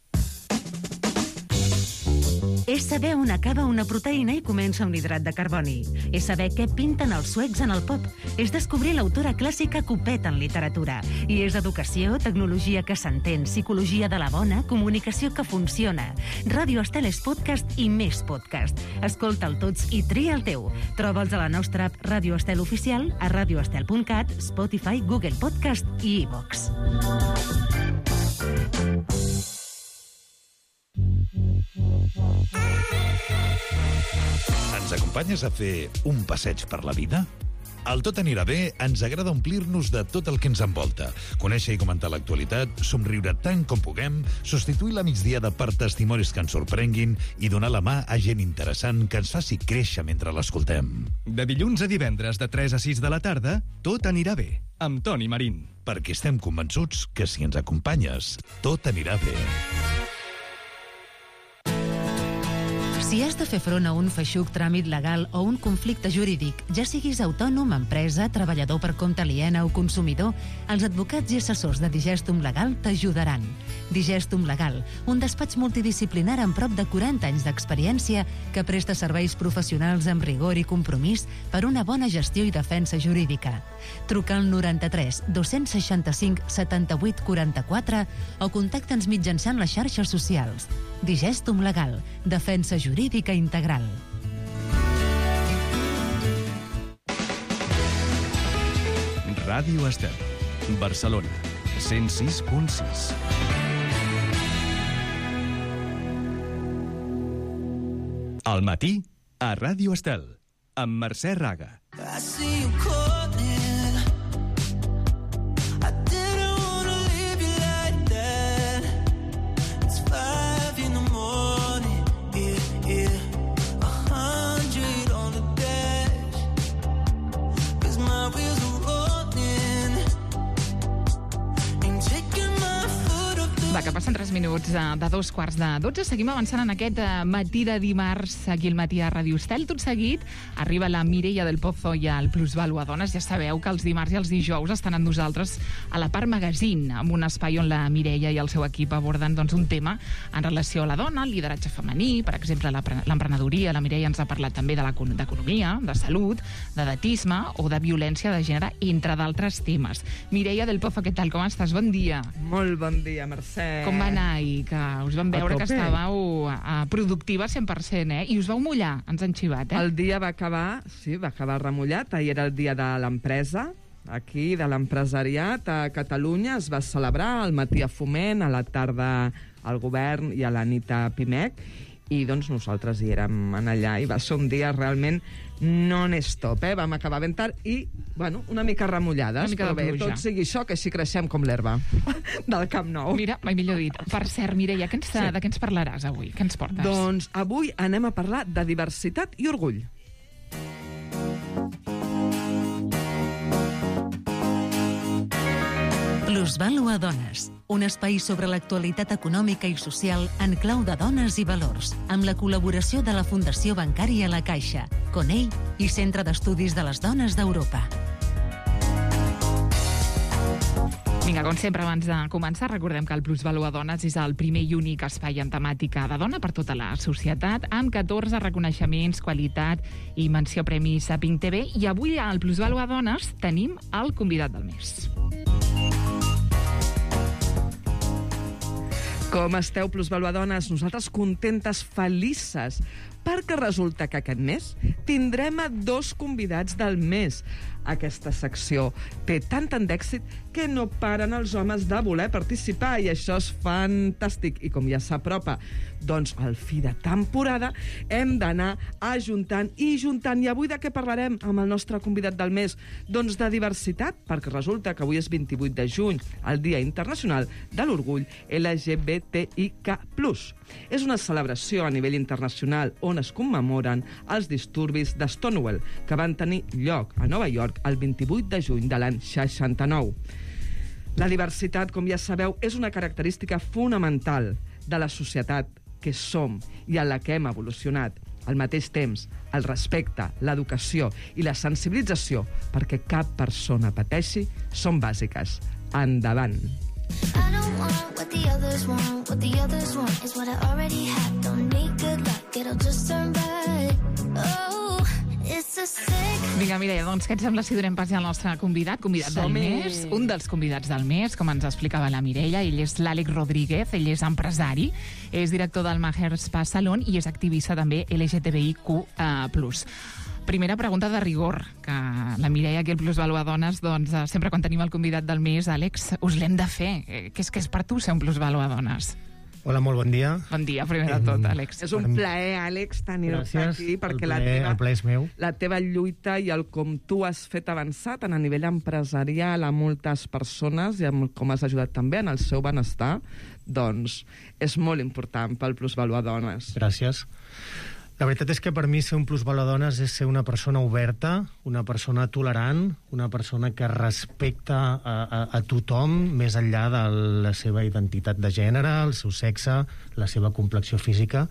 És saber on acaba una proteïna i comença un hidrat de carboni. És saber què pinten els suecs en el pop. És descobrir l'autora clàssica que ho peta en literatura. I és educació, tecnologia que s'entén, psicologia de la bona, comunicació que funciona. Ràdio Estel és podcast i més podcast. Escolta'l tots i tria el teu. Troba'ls a la nostra app Ràdio Estel Oficial, a radioestel punt cat, Spotify, Google Podcast i iVox. Ens acompanyes a fer un passeig per la vida? Al Tot anirà bé ens agrada omplir-nos de tot el que ens envolta, conèixer i comentar l'actualitat, somriure tant com puguem, substituir la migdiada per testimonis que ens sorprenguin i donar la mà a gent interessant que ens faci créixer mentre l'escoltem. De dilluns a divendres de tres a sis de la tarda, Tot anirà bé, amb Toni Marín. Perquè estem convençuts que si ens acompanyes, tot anirà bé. Si has de fer front a un feixuc tràmit legal o un conflicte jurídic, ja siguis autònom, empresa, treballador per compte aliena o consumidor, els advocats i assessors de Digestum Legal t'ajudaran. Digestum Legal, un despatx multidisciplinar amb prop de quaranta anys d'experiència que presta serveis professionals amb rigor i compromís per una bona gestió i defensa jurídica. Truca al noranta-tres dos-cents seixanta-cinc setanta-vuit quaranta-quatre o contacta'ns mitjançant les xarxes socials. Digestum Legal, defensa jurídica integral. Ràdio Estel, Barcelona, cent sis punt sis. Al matí, a Ràdio Estel, amb Mercè Raga. I see you calling. I didn't wanna leave you like that. It's five in the morning. Yeah, yeah. A hundred on the dash. 'Cause my wheels are rolling. Ain't taking my foot off the... Va, que passen tres minuts de, de dos quarts de dotze. Seguim avançant en aquest uh, matí de dimarts aquí al matí a Ràdio Estel. Tot seguit arriba la Mireia del Pozo i el Plusvalua Dones. Ja sabeu que els dimarts i els dijous estan amb nosaltres a la part magazine, amb un espai on la Mireia i el seu equip aborden doncs, un tema en relació a la dona, el lideratge femení, per exemple, l'emprenedoria. La Mireia ens ha parlat també de d'economia, de salut, d'edatisme o de violència de gènere, entre d'altres temes. Mireia del Pozo, què tal? Com estàs? Bon dia. Molt bon dia, Mercè. Com va anar ahir? Que us vam veure que estàveu uh, productiva cent per cent, eh? I us vau mullar, ens han xivat, eh? El dia va acabar, sí, va acabar remullat. Ahir era el dia de l'empresa, aquí, de l'empresariat a Catalunya. Es va celebrar al matí a Foment, a la tarda al govern i a la nit a Pimec. I doncs nosaltres hi érem en allà i va ser un dia realment non-stop, eh? Vam acabar ben tard i, bueno, una mica remullades, una mica però bé, tot sigui això, que així creixem com l'herba del Camp Nou. Mira, mai millor dit. Per cert, Mireia, què ens, sí. de què ens parlaràs avui? Què ens portes? Doncs avui anem a parlar de diversitat i orgull. Plusvalua Dones, un espai sobre l'actualitat econòmica i social en clau de dones i valors, amb la col·laboració de la Fundació Bancària La Caixa, Conell i Centre d'Estudis de les Dones d'Europa. Vinga, com sempre, abans de començar, recordem que el Plusvalua Dones és el primer i únic espai en temàtica de dona per tota la societat, amb catorze reconeixements, qualitat i menció premis a Pink T V. I avui al Plusvalua Dones tenim el convidat del mes. Com esteu, Plusvalua Dones? Nosaltres contentes, felices, perquè resulta que aquest mes tindrem a dos convidats del mes. Aquesta secció té tant tant d'èxit que no paren els homes de voler participar, i això és fantàstic. I com ja s'apropa doncs el fi de temporada, hem d'anar ajuntant i juntant. I avui de què parlarem amb el nostre convidat del mes? Doncs de diversitat, perquè resulta que avui és vint-i-vuit de juny, el Dia Internacional de l'Orgull L G B T I Q plus. És una celebració a nivell internacional on es commemoren els disturbis de Stonewall, que van tenir lloc a Nova York el vint-i-vuit de juny de l'any seixanta-nou. La diversitat, com ja sabeu, és una característica fonamental de la societat que som i en la que hem evolucionat. Al mateix temps, el respecte, l'educació i la sensibilització perquè cap persona pateixi són bàsiques. Endavant! I don't want what the others want. What the others want is what I already have. Don't need good luck, it'll just turn bad. Oh, it's a sick... Vinga, Mireia, doncs què et sembla si donem pas al nostre convidat, convidat del Som-hi! mes, un dels convidats del mes, com ens explicava la Mireia. Ell és l'Àlex Rodríguez, ell és empresari, és director del Maher Spa Salon i és activista també L G T B I Q plus. Primera pregunta de rigor, que la Mireia aquí al Plusvalua Dones, doncs sempre quan tenim el convidat del mes, Àlex, us l'hem de fer. Què és que és per tu ser un Plusvalua Dones? Hola, molt bon dia. Bon dia, primer de tot, Àlex. És un plaer, Àlex, tenir-te aquí, perquè el la plaer, teva, el plaer és meu. la teva lluita i el com tu has fet avançar tant a nivell empresarial a moltes persones i amb com has ajudat també en el seu benestar, doncs és molt important pel Plusvalua Dones. Gràcies. La veritat és que per mi ser un Plusvalua Dones és ser una persona oberta, una persona tolerant, una persona que respecta a, a, a tothom més enllà de la seva identitat de gènere, el seu sexe, la seva complexió física,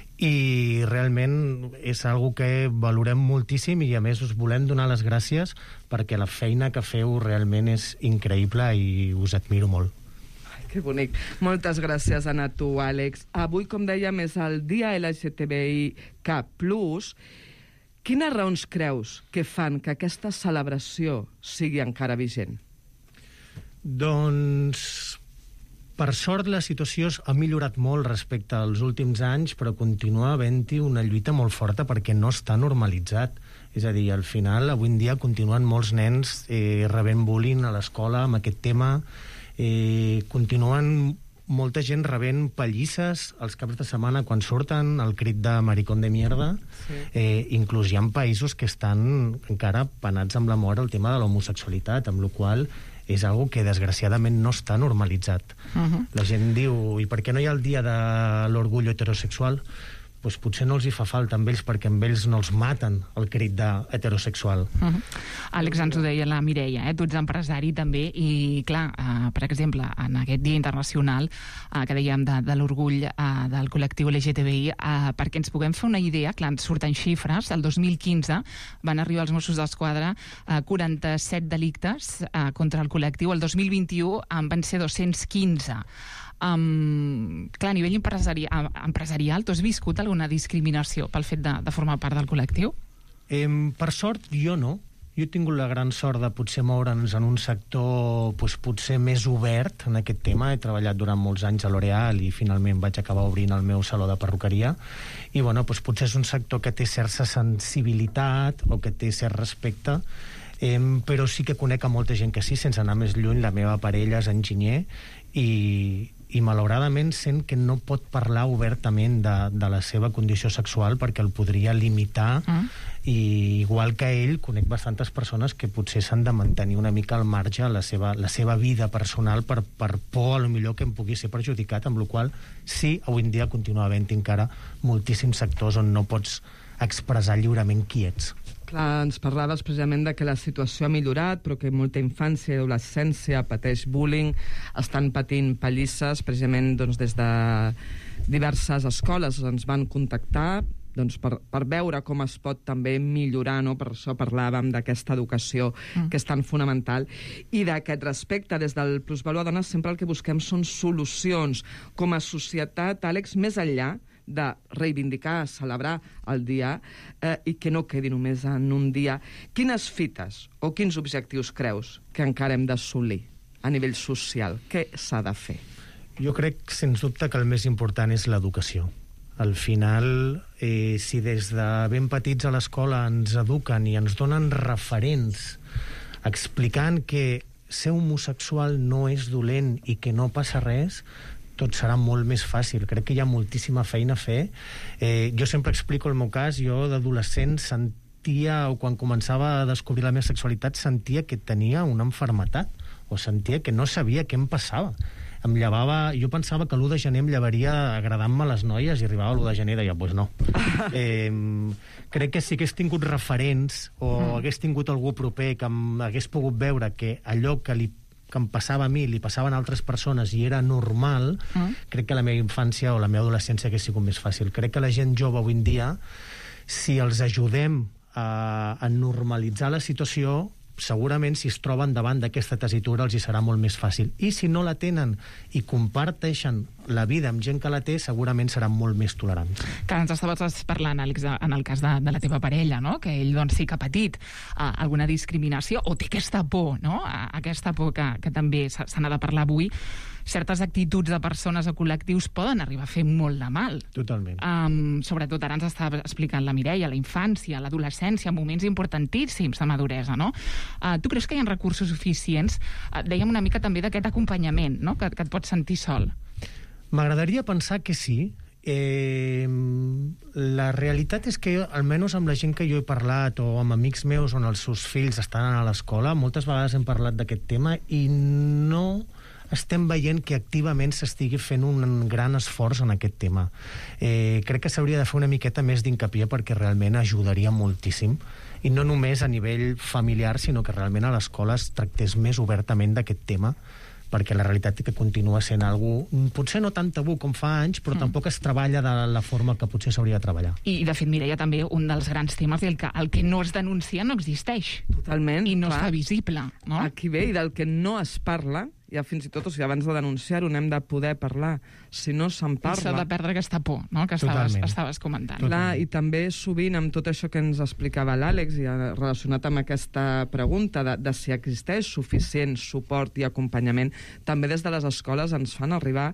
i realment és algo que valorem moltíssim i a més us volem donar les gràcies perquè la feina que feu realment és increïble i us admiro molt. Que bonic. Moltes gràcies a tu, Àlex. Avui, com dèiem, és el dia L G T B I Q plus. Quines raons creus que fan que aquesta celebració sigui encara vigent? Doncs, per sort, la situació ha millorat molt respecte als últims anys, però continua havent-hi una lluita molt forta perquè no està normalitzat. És a dir, al final, avui en dia, continuen molts nens eh, rebent bullying a l'escola amb aquest tema. Eh, continuen molta gent rebent pallisses els caps de setmana quan surten, el crit de maricón de mierda. Sí. Eh, inclús hi ha països que estan encara penats amb la mort el tema de l'homosexualitat, amb la qual és algo que desgraciadament no està normalitzat. Uh-huh. La gent diu, i per què no hi ha el dia de l'orgull heterosexual? Doncs potser no els hi fa falta amb ells perquè amb ells no els maten el crit d'heterosexual. Uh-huh. Àlex, ens ho deia la Mireia, eh? Tu ets empresari també i, clar, eh, per exemple, en aquest Dia Internacional eh, que dèiem de, de l'orgull eh, del col·lectiu L G T B I, eh, perquè ens puguem fer una idea, clar, ens surten xifres, el dos mil quinze van arribar als Mossos d'Esquadra eh, quaranta-set delictes eh, contra el col·lectiu, el dos mil vint-i-u en van ser dos-cents quinze. Um, clar, a nivell empresari empresarial, tu has viscut alguna discriminació pel fet de, de formar part del col·lectiu? Eh, per sort, jo no. Jo he tingut la gran sort de potser moure'ns en un sector pues, potser més obert en aquest tema. He treballat durant molts anys a L'Oréal i finalment vaig acabar obrint el meu saló de perruqueria. I bueno, pues, potser és un sector que té certa sensibilitat o que té cert respecte, eh, però sí que conec a molta gent que sí, sense anar més lluny. La meva parella és enginyer i, i malauradament sent que no pot parlar obertament de, de la seva condició sexual perquè el podria limitar. Mm. I igual que ell, conec bastantes persones que potser s'han de mantenir una mica al marge la seva, la seva vida personal per, per por a lo millor que em pugui ser perjudicat, amb la qual sí, avui en dia continua havent encara moltíssims sectors on no pots expressar lliurement qui ets. Clar, ens parlaves precisament de que la situació ha millorat, però que molta infància i adolescència pateix bullying, estan patint pallisses, precisament doncs, des de diverses escoles ens van contactar doncs, per, per veure com es pot també millorar, no? Per això parlàvem d'aquesta educació mm. que és tan fonamental. I d'aquest respecte, des del Plusvalua Dones, sempre el que busquem són solucions. Com a societat, Àlex, més enllà de reivindicar, celebrar el dia eh, i que no quedi només en un dia, quines fites o quins objectius creus que encara hem d'assolir a nivell social? Què s'ha de fer? Jo crec, sens dubte, que el més important és l'educació. Al final, eh, si des de ben petits a l'escola ens eduquen i ens donen referents explicant que ser homosexual no és dolent i que no passa res, tot serà molt més fàcil. Crec que hi ha moltíssima feina a fer. Eh, jo sempre explico el meu cas. Jo, d'adolescent, sentia, o quan començava a descobrir la meva sexualitat, sentia que tenia una malaltia, o sentia que no sabia què em passava. Em llevava... Jo pensava que l'u de gener em llevaria agradant-me les noies i arribava l'u de gener i deia, doncs pues no. Eh, crec que si hagués tingut referents o mm. hagués tingut algú proper que em hagués pogut veure que allò que li que em passava a mi, li passaven a altres persones i era normal, mm. crec que la meva infància o la meva adolescència hagués sigut més fàcil. Crec que la gent jove avui en dia, si els ajudem a, a normalitzar la situació, segurament si es troben davant d'aquesta tessitura els hi serà molt més fàcil. I si no la tenen i comparteixen la vida amb gent que la té, segurament seran molt més tolerants. Que ens estaves parlant, Àlex, en el cas de, de la teva parella, no? Que ell doncs, sí que ha patit uh, alguna discriminació o té aquesta por, no? Uh, aquesta por que, que també se n'ha de parlar avui. Certes actituds de persones o col·lectius poden arribar a fer molt de mal. Totalment. Um, sobretot ara ens estava explicant la Mireia, la infància, l'adolescència, moments importantíssims de maduresa, no? Uh, tu creus que hi ha recursos suficients? Uh, dèiem una mica també d'aquest acompanyament, no? Que, que et pots sentir sol. M'agradaria pensar que sí. Eh, la realitat és que, almenys amb la gent que jo he parlat o amb amics meus on els seus fills estan a l'escola, moltes vegades hem parlat d'aquest tema i no estem veient que activament s'estigui fent un gran esforç en aquest tema. Eh, crec que s'hauria de fer una miqueta més d'incapié perquè realment ajudaria moltíssim, i no només a nivell familiar, sinó que realment a l'escola es tractés més obertament d'aquest tema, perquè la realitat és que continua sent algú, potser no tan tabú com fa anys, però mm. tampoc es treballa de la forma que potser s'hauria de treballar. I, de fet, Mireia, també un dels grans temes el que, el que no es denuncia no existeix. Totalment. I no clar. es fa visible, no? Aquí ve, i del que no es parla, ja fins i tot, o sigui, abans de denunciar-ho n'hem de poder parlar. Si no se'n parla... I s'ha de perdre aquesta por, no?, que estaves, estaves comentant. Clar, i també sovint amb tot això que ens explicava l'Àlex, i relacionat amb aquesta pregunta de, de si existeix suficient suport i acompanyament, també des de les escoles ens fan arribar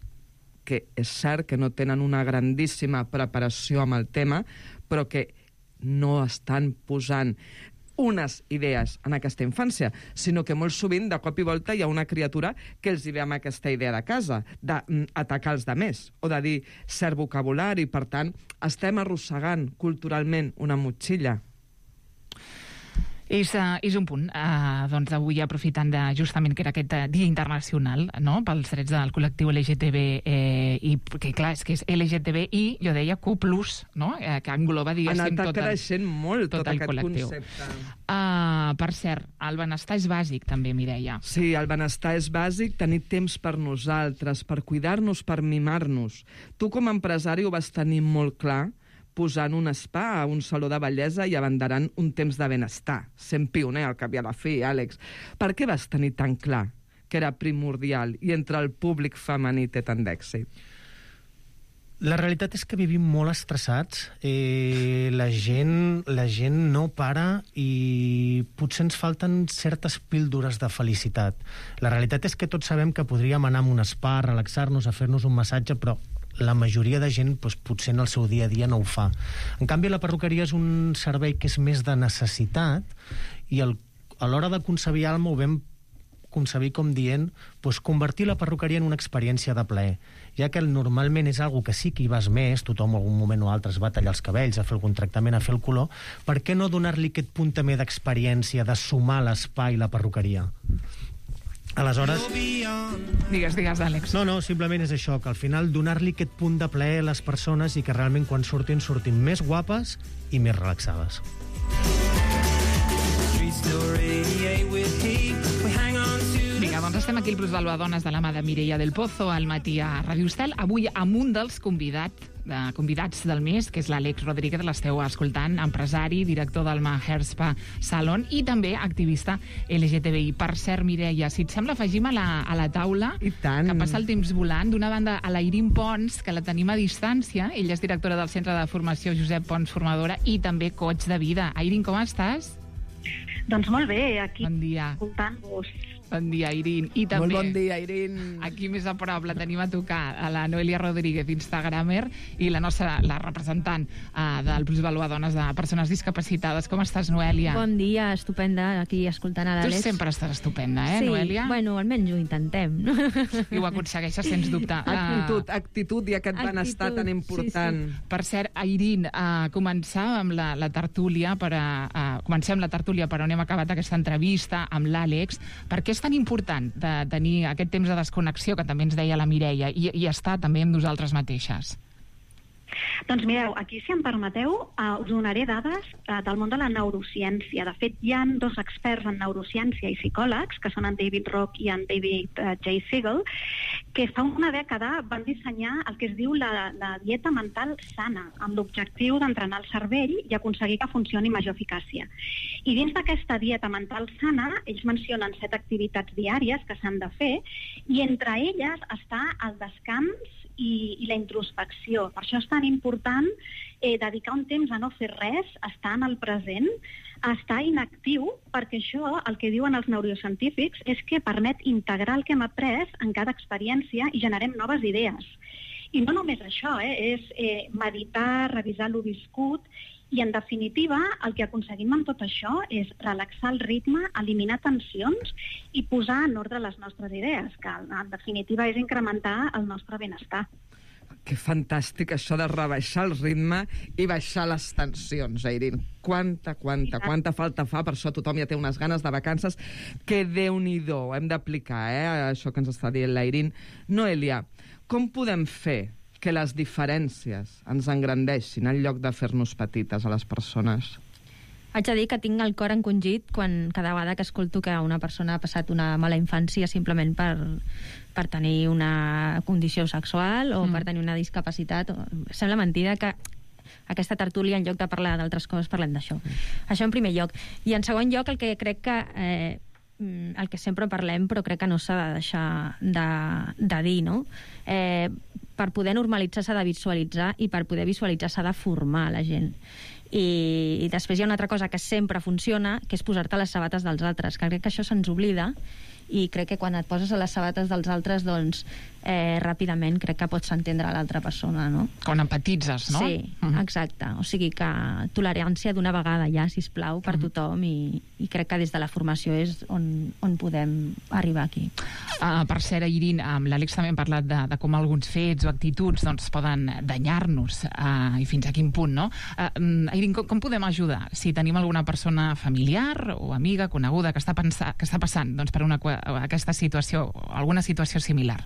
que és cert que no tenen una grandíssima preparació amb el tema, però que no estan posant unes idees en aquesta infància, sinó que molt sovint, de cop i volta, hi ha una criatura que els hi ve amb aquesta idea de casa, d'atacar els demés, o de dir cert vocabulari. Per tant, estem arrossegant culturalment una motxilla. És, uh, és un punt, uh, doncs avui aprofitant de, justament que era aquest uh, Dia Internacional, no?, pels drets del col·lectiu L G T B, eh, i que clar, és que és L G T B i, jo deia, Q plus, no?, eh, que engloba, diguéssim, tot, el, molt, tot, tot el aquest col·lectiu. Concepte. Uh, per cert, el benestar és bàsic, també, Mireia. Sí, el benestar és bàsic, tenir temps per nosaltres, per cuidar-nos, per mimar-nos. Tu, com a empresari, ho vas tenir molt clar, posant un spa a un saló de bellesa i abanderant un temps de benestar. Sent pioner, al cap i a la fi, Àlex. Per què vas tenir tan clar que era primordial i entre el públic femení té tant d'èxit? La realitat és que vivim molt estressats, eh, la, gent, la gent no para i potser ens falten certes píldores de felicitat. La realitat és que tots sabem que podríem anar a un spa, relaxar-nos, a fer-nos un massatge, però la majoria de gent doncs, potser en el seu dia a dia no ho fa. En canvi, la perruqueria és un servei que és més de necessitat i el, a l'hora de concebir Alma ho vam concebir com dient doncs, convertir la perruqueria en una experiència de plaer, ja que normalment és algo que sí que hi vas més, tothom en algun moment o altre es va tallar els cabells, a fer algun tractament, a fer el color, per què no donar-li aquest punt també d'experiència, de sumar l'espai i la perruqueria? Aleshores... Digues, digues, Àlex. No, no, simplement és això, que al final donar-li aquest punt de plaer a les persones i que realment quan surtin, surtin més guapes i més relaxades. streets still radiate with heat. We hang on to... Vinga, doncs estem aquí al Plusvaluadones de la mà de Mireia del Pozo al matí a Ràdio Estel. Avui amb un dels convidats de convidats del mes, que és l'Àlex Rodríguez, l'esteu escoltant, empresari, director del Maher Spa Salon i també activista L G T B I. Per cert, Mireia, si et sembla, afegim a la, a la taula I tant. que passa el temps volant. D'una banda, a l'Airín Pons, que la tenim a distància. Ella és directora del Centre de Formació Josep Pons Formadora i també coach de vida. Airín, com estàs? Doncs molt bé, aquí bon dia. Escoltant-vos. Bon dia, Airín. I també, Molt bon dia, Airín. Aquí més a prop la tenim a tocar a la Noelia Rodríguez, Instagramer, i la nostra, la representant uh, del Plusvaluadones de persones discapacitades. Com estàs, Noelia? Bon dia, estupenda, aquí escoltant a l'Àlex. Tu sempre estàs estupenda, eh, sí, Noelia? Bueno, almenys ho intentem. I ho aconsegueixes, sens dubte. Actitud, actitud i aquest Actitud, benestar tan important. sí, sí. Per cert, Airín, uh, començàvem la, la tertúlia per a, uh, comencem la tertúlia per on hem acabat aquesta entrevista amb l'Àlex. Per què és tan important de tenir aquest temps de desconnexió que també ens deia la Mireia i, i estar també amb nosaltres mateixes? Doncs mireu, aquí, si em permeteu, uh, us donaré dades uh, del món de la neurociència. De fet, hi ha dos experts en neurociència i psicòlegs, que són en David Rock i en David uh, J. Siegel, que fa una dècada van dissenyar el que es diu la, la dieta mental sana, amb l'objectiu d'entrenar el cervell i aconseguir que funcioni amb major eficàcia. I dins d'aquesta dieta mental sana, ells mencionen set activitats diàries que s'han de fer, i entre elles està el descans i, i la introspecció. Per això és tan important eh, dedicar un temps a no fer res, estar en el present, a estar inactiu, perquè això, el que diuen els neurocientífics, és que permet integrar el que hem après en cada experiència i generem noves idees. I no només això, eh, és eh, meditar, revisar lo viscut, i en definitiva el que aconseguim amb tot això és relaxar el ritme, eliminar tensions i posar en ordre les nostres idees, que en definitiva és incrementar el nostre benestar. Que fantàstic això de rebaixar el ritme i baixar les tensions, Airín. Quanta, quanta, quanta falta fa, per això tothom ja té unes ganes de vacances, que Déu-n'hi-do, hem d'aplicar, eh, això que ens està dient l'Airín. Noelia, com podem fer que les diferències ens engrandeixin en lloc de fer-nos petites a les persones? Haig de dir que tinc el cor encongit quan cada vegada que escolto que una persona ha passat una mala infància simplement per, per tenir una condició sexual o mm. per tenir una discapacitat. Sembla mentida que aquesta tertúlia, en lloc de parlar d'altres coses, parlem d'això. Mm. Això en primer lloc. I en segon lloc, el que crec que... Eh, el que sempre parlem, però crec que no s'ha de deixar de, de dir, no? Eh, per poder normalitzar s'ha de visualitzar i per poder visualitzar s'ha de formar la gent. I, i després hi ha una altra cosa que sempre funciona, que és posar-te a les sabates dels altres, que crec que això se'ns oblida, i crec que quan et poses a les sabates dels altres, doncs, eh, ràpidament crec que pots entendre l'altra persona, no? Quan empatitzes, no? Sí, uh-huh. Exacte. O sigui que tolerància d'una vegada ja, sisplau, per uh-huh. tothom, i, i crec que des de la formació és on, on podem arribar aquí. Uh, per cert, Airín, amb l'Àlex també hem parlat de, de com alguns fets o actituds doncs, poden danyar-nos uh, i fins a quin punt, no? Uh, Airín, com, com podem ajudar si tenim alguna persona familiar o amiga, coneguda, que està, pensar, que està passant doncs, per una aquesta situació, alguna situació similar?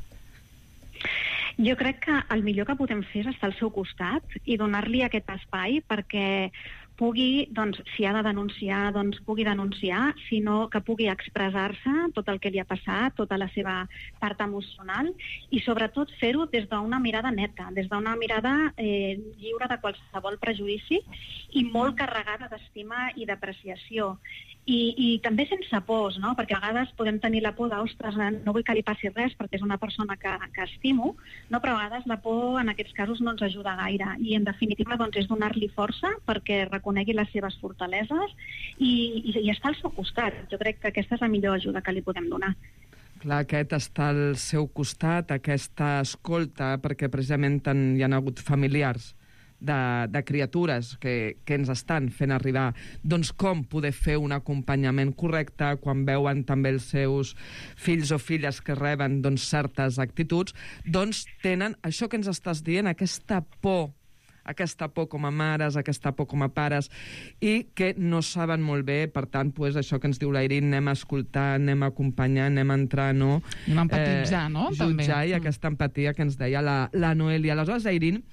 Jo crec que el millor que podem fer és estar al seu costat i donar-li aquest espai perquè pugui, doncs, si ha de denunciar, doncs pugui denunciar, sinó que pugui expressar-se tot el que li ha passat, tota la seva part emocional, i sobretot fer-ho des d'una mirada neta, des d'una mirada eh, lliure de qualsevol prejudici i molt carregada d'estima i d'apreciació. I, i també sense pors, no? Perquè a vegades podem tenir la por de, ostres, no vull que li passi res perquè és una persona que, que estimo, no? Però a vegades la por en aquests casos no ens ajuda gaire i en definitiva doncs, és donar-li força perquè reconegui les seves fortaleses i, i, i estar al seu costat. Jo crec que aquesta és la millor ajuda que li podem donar. Clar, aquest està al seu costat, aquesta escolta, perquè precisament hi ha hagut familiars De, de criatures que, que ens estan fent arribar doncs com poder fer un acompanyament correcte quan veuen també els seus fills o filles que reben doncs, certes actituds, doncs tenen això que ens estàs dient, aquesta por aquesta por com a mares, aquesta por com a pares, i que no saben molt bé, per tant, pues, això que ens diu l'Airín, anem a escoltar, anem a acompanyar, anem a entrar, no? Anem a empatitzar, eh, no? Jutjar, també. I aquesta empatia que ens deia la, la Noelia. Aleshores, Airín,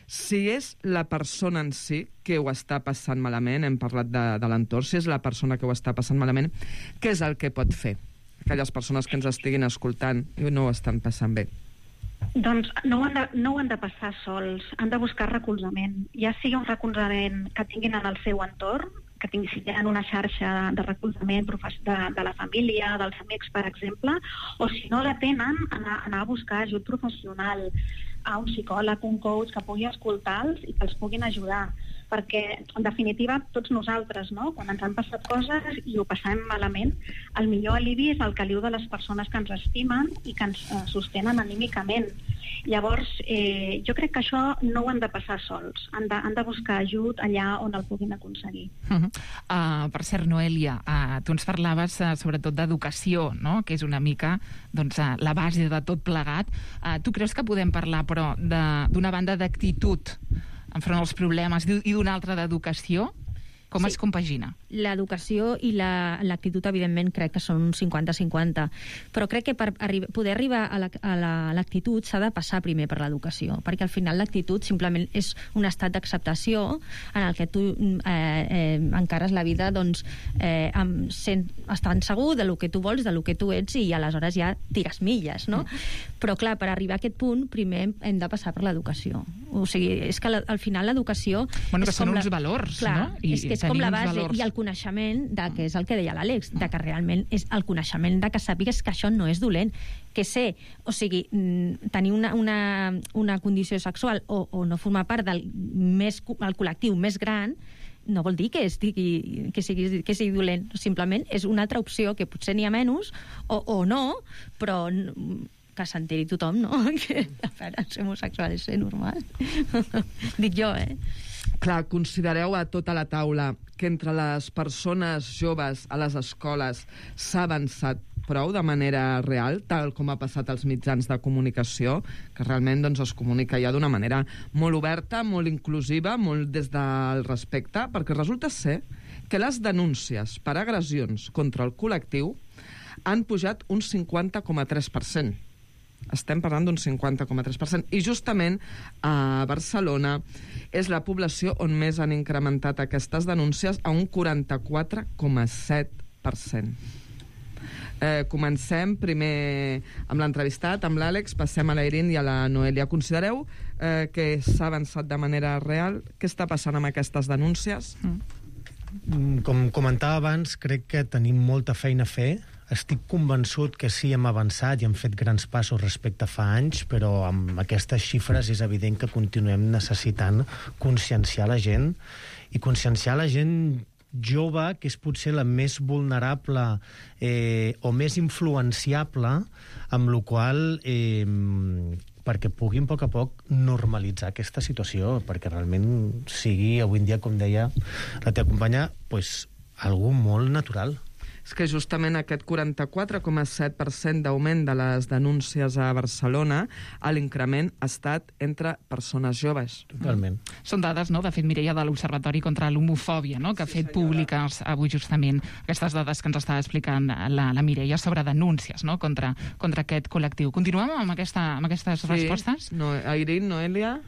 Si és la persona en si que ho està passant malament, hem parlat de, de l'entorn, si és la persona que ho està passant malament, què és el que pot fer aquelles persones que ens estiguin escoltant i no ho estan passant bé? Doncs no ho, han de, no ho han de passar sols, han de buscar recolzament. Ja sigui un recolzament que tinguin en el seu entorn, que tinguin una xarxa de recolzament de, de la família, dels amics, per exemple, o si no la tenen, anar, anar a buscar ajut professional, a un psicòleg, un coach, que pugui escoltar-los i que els puguin ajudar. Perquè, en definitiva, tots nosaltres, no? Quan ens han passat coses i ho passem malament, el millor alivi és el caliu de les persones que ens estimen i que ens eh, sostenen anímicament. Llavors, eh, jo crec que això no ho han de passar sols. Han de, han de buscar ajut allà on el puguin aconseguir. Uh -huh. uh, per cert, Noelia, uh, tu ens parlaves uh, sobretot d'educació, no? Que és una mica doncs, uh, la base de tot plegat. Uh, tu creus que podem parlar, però, d'una banda d'actitud enfront als problemes i d'una altra d'educació? Com Sí. es compagina? L'educació i la- l'actitud, evidentment, crec que són un cinquanta cinquanta. Però crec que per arri poder arribar a la- a la- a l'actitud s'ha de passar primer per l'educació, perquè al final l'actitud simplement és un estat d'acceptació en el que tu eh, eh, encares la vida doncs, eh, amb, sent, estant segur de lo que tu vols, de lo que tu ets, i aleshores ja tires milles, no? Però clar, per arribar a aquest punt primer hem de passar per l'educació. O sigui, és que la, al final l'educació... Bueno, que és són com uns la... valors, clar, no? I és que és com tenim la uns base valors. i el coneixement de que és el que deia l'Àlex, de que realment és el coneixement de que sàpigues que això no és dolent, que sé, o sigui, mm, tenir una, una, una condició sexual o, o no formar part del més, el col·lectiu més gran no vol dir que, estigui, que, sigui, que sigui dolent, simplement és una altra opció que potser n'hi ha menys o, o no, però que s'enteri tothom, no? Que a veure, ser homosexual és ser normal. Dic jo, eh? Clar, considereu a tota la taula que entre les persones joves a les escoles s'ha avançat prou de manera real, tal com ha passat als mitjans de comunicació, que realment doncs, es comunica ja d'una manera molt oberta, molt inclusiva, molt des del respecte, perquè resulta ser que les denúncies per agressions contra el col·lectiu han pujat un cinquanta coma tres per cent. Estem parlant d'un cinquanta coma tres per cent. I justament a Barcelona és la població on més han incrementat aquestes denúncies a un quaranta-quatre coma set per cent. Eh, comencem primer amb l'entrevistat, amb l'Àlex, passem a la Irin i a la Noelia. Considereu eh, que s'ha avançat de manera real? Què està passant amb aquestes denúncies? Mm, Com comentava abans, crec que tenim molta feina a fer. Estic convençut que sí, hem avançat i hem fet grans passos respecte a fa anys, però amb aquestes xifres és evident que continuem necessitant conscienciar la gent i conscienciar la gent jove, que és potser la més vulnerable eh, o més influenciable, amb la qual eh, perquè puguin a poc a poc normalitzar aquesta situació, perquè realment sigui avui en dia, com deia la teva companya, pues, algú molt natural. És que justament aquest quaranta-quatre coma set per cent d'augment de les denúncies a Barcelona, l'increment ha estat entre persones joves. Totalment. Són dades, no?, de fet, Mireia, de l'Observatori contra l'Homofòbia, no?, que ha fet públiques avui justament aquestes dades que ens estava explicant la, la Mireia sobre denúncies, no?, contra, contra aquest col·lectiu. Continuem amb, aquesta, amb aquestes Sí. respostes? No, Irin, Noelia?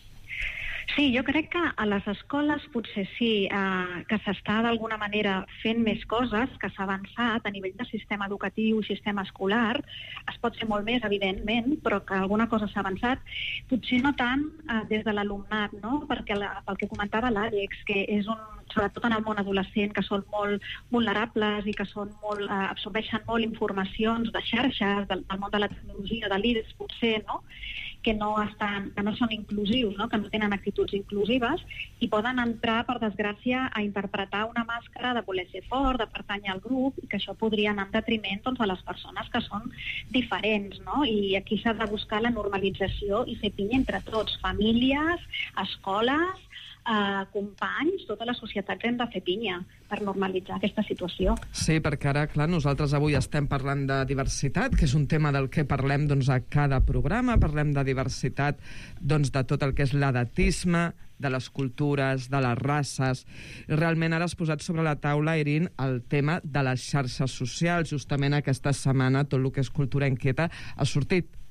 Sí, jo crec que a les escoles potser sí, eh, que s'està d'alguna manera fent més coses, que s'ha avançat a nivell de sistema educatiu i sistema escolar. Es pot fer molt més, evidentment, però que alguna cosa s'ha avançat. Potser no tant eh, des de l'alumnat, no? Perquè la, pel que comentava l'Àlex, que és un, sobretot en el món adolescent, que són molt vulnerables i que són molt, eh, absorbeixen molt informacions de xarxes, del, del món de la tecnologia, de l'I D S, potser, no?, que no, estan, que no són inclusius, no?, que no tenen actituds inclusives i poden entrar, per desgràcia, a interpretar una màscara de voler ser fort, de pertànyer al grup, i que això podria anar en detriment, doncs, a les persones que són diferents, no? I aquí s'ha de buscar la normalització i fer pinya entre tots, famílies, escoles, eh, companys, tota la societat hem de fer pinya per normalitzar aquesta situació. Sí, perquè ara, clar, nosaltres avui estem parlant de diversitat, que és un tema del que parlem doncs, a cada programa, parlem de diversitat doncs, de tot el que és l'edatisme, de les cultures, de les races. I realment ara has posat sobre la taula, Irin, el tema de les xarxes socials. Justament aquesta setmana tot el que és cultura inquieta ha sortit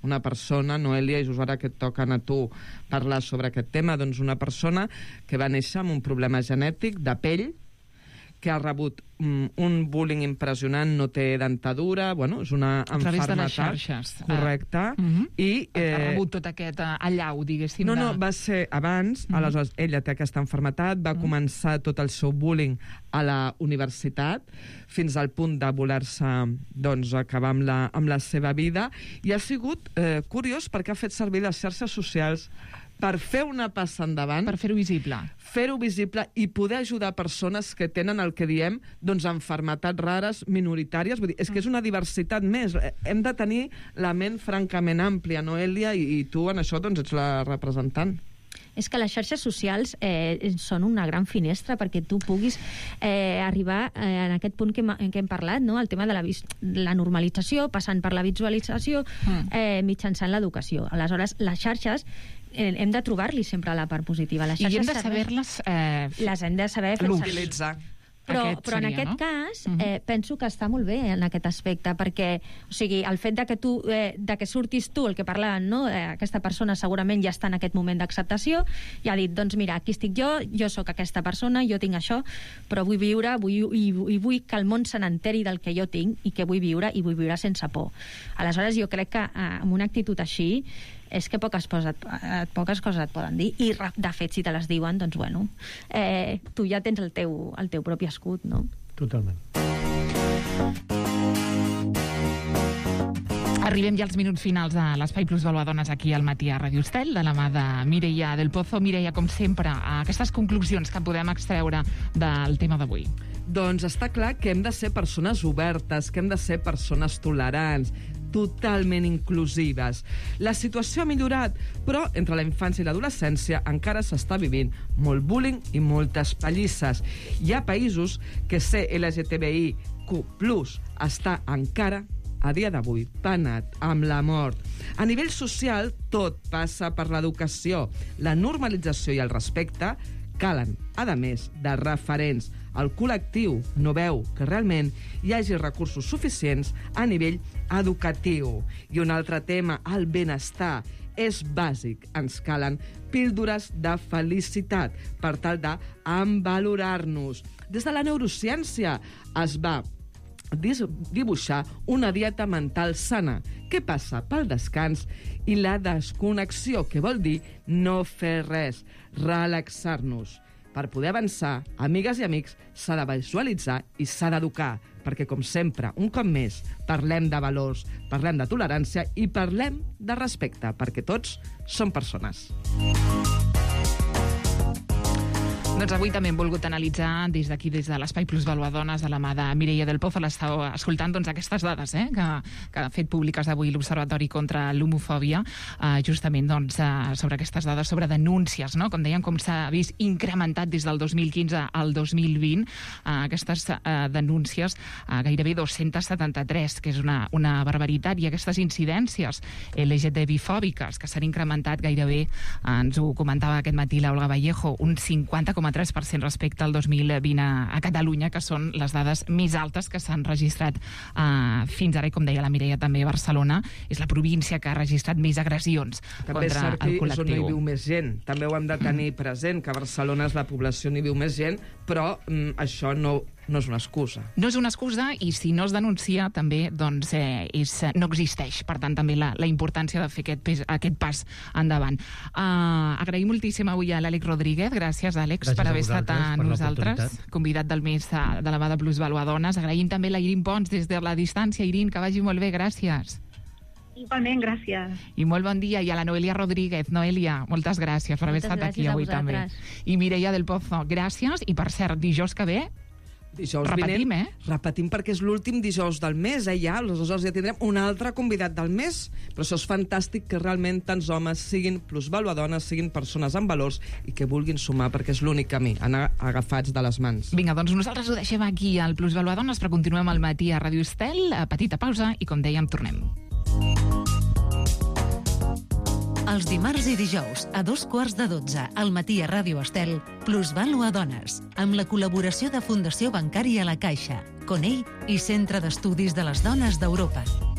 una persona, Noelia, i just ara que et toquen a tu parlar sobre aquest tema, doncs una persona que va néixer amb un problema genètic de pell, que ha rebut mm, un bullying impressionant, no té dentadura, bueno, és una a través enfermetat. de les xarxes. Correcte. Uh, uh -huh. I, eh, ha eh, rebut tot aquest uh, allau, diguéssim. No, de... no, va ser abans, Mhm. aleshores ella té aquesta enfermetat, va començar tot el seu bullying a la universitat, fins al punt de voler-se doncs, acabar amb la, amb la seva vida, i ha sigut eh, curiós perquè ha fet servir les xarxes socials per fer una passa endavant, per fer-ho visible, fer-ho visible i poder ajudar persones que tenen el que diem doncs, enfermetats rares, minoritàries. Vull dir, és que és una diversitat més. Hem de tenir la ment francament àmplia, Noelia, i, i tu en això doncs, ets la representant. És que les xarxes socials eh, són una gran finestra perquè tu puguis eh, arribar eh, en aquest punt que hem, que hem parlat, no? El tema de la, la normalització, passant per la visualització, eh, mitjançant l'educació. Aleshores, les xarxes eh, hem de trobar-li sempre la part positiva. Les I hem de serveix- saber-les... Eh, les hem de saber fer utilitzar. Però, Aquest però en seria, aquest no? cas eh, penso que està molt bé en aquest aspecte, perquè o sigui, el fet de que, tu, eh, de que surtis tu, el que parlàvem, no? eh, aquesta persona segurament ja està en aquest moment d'acceptació i ha dit, doncs mira, aquí estic jo, jo sóc aquesta persona, jo tinc això, però vull viure vull, i, i vull que el món se n'enteri del que jo tinc i que vull viure, i vull viure sense por. Aleshores jo crec que eh, amb una actitud així és que poques coses, et, poques coses et poden dir, i de fet si te les diuen, doncs bueno, eh, tu ja tens el teu, el teu propi escut, no? Totalment. Arribem ja als minuts finals de l'Espai Plus Valuadones aquí al matí a Ràdio Estel, de la mà de Mireia del Pozo. Mireia, com sempre, aquestes conclusions que podem extreure del tema d'avui. Doncs està clar que hem de ser persones obertes, que hem de ser persones tolerants, totalment inclusives. La situació ha millorat, però entre la infància i l'adolescència encara s'està vivint molt bullying i moltes pallisses. Hi ha països que ser L G T B I Q plus està encara a dia d'avui penat amb la mort. A nivell social, tot passa per l'educació. La normalització i el respecte calen, a més, de referents. El col·lectiu no veu que realment hi hagi recursos suficients a nivell educatiu. I un altre tema, el benestar. És bàsic. Ens calen píldores de felicitat per tal d'envalorar-nos. Des de la neurociència es va dibuixar una dieta mental sana que passa pel descans i la desconnexió, que vol dir no fer res, relaxar-nos. Per poder avançar, amigues i amics, s'ha de visualitzar i s'ha d'educar, perquè, com sempre, un cop més, parlem de valors, parlem de tolerància i parlem de respecte, perquè tots som persones. Doncs avui també hem volgut analitzar des d'aquí, des de l'Espai Plus Valuadones, a la mà de Mireia del Pozo, l'estàu escoltant doncs, aquestes dades eh, que, que ha fet públiques avui l'Observatori contra l'Homofòbia, eh, justament doncs, eh, sobre aquestes dades, sobre denúncies, no? Com dèiem, com s'ha vist incrementat des del dos mil quinze al dos mil vint, eh, aquestes eh, denúncies, eh, gairebé dos-centes setanta-tres, que és una, una barbaritat, i aquestes incidències L G T B-fòbiques, que s'han incrementat gairebé, eh, ens ho comentava aquest matí l'Olga Vallejo, un cinquanta coma tres per cent respecte al dos mil vint a, a Catalunya, que són les dades més altes que s'han registrat uh, fins ara, i com deia la Mireia també, Barcelona és la província que ha registrat més agressions També és contra cert que el és on hi col·lectiu. viu més gent. També ho hem de tenir present, que a Barcelona és la població on hi viu més gent, però mm, això no, no és una excusa. No és una excusa, i si no es denuncia també doncs, eh, és, no existeix. Per tant, també la, la importància de fer aquest, pes, aquest pas endavant. Uh, agraïm moltíssim avui a l'Àlex Rodríguez. Gràcies, Àlex, Gràcies per a haver estat vosaltres, amb per nosaltres. l'oportunitat. Convidat del mes de, de la mà de Plus Valuadones. Agraïm també la Irin Pons des de la distància. Irin, que vagi molt bé, gràcies. Igualment, gràcies. I molt bon dia. I a la Noelia Rodríguez. Noelia, moltes gràcies per haver Moltes estat aquí gràcies a avui també. vosaltres. I Mireia del Pozo, gràcies. I per cert, dijous que ve Dijous repetim, vinent, eh? Repetim perquè és l'últim dijous del mes, eh, ja. Aleshores ja tindrem un altre convidat del mes. Però això és fantàstic, que realment tants homes siguin plusvaluadones, siguin persones amb valors i que vulguin sumar, perquè és l'únic camí, anar agafats de les mans. Vinga, doncs nosaltres ho deixem aquí al Plus Valuadones, però continuem al matí a Ràdio Estel, a petita pausa, i com dèiem, tornem. Els dimarts i dijous, a dos quarts de dotze, al matí a Ràdio Estel, Plus Valuadones, amb la col·laboració de Fundació Bancària La Caixa, Conell i Centre d'Estudis de les Dones d'Europa.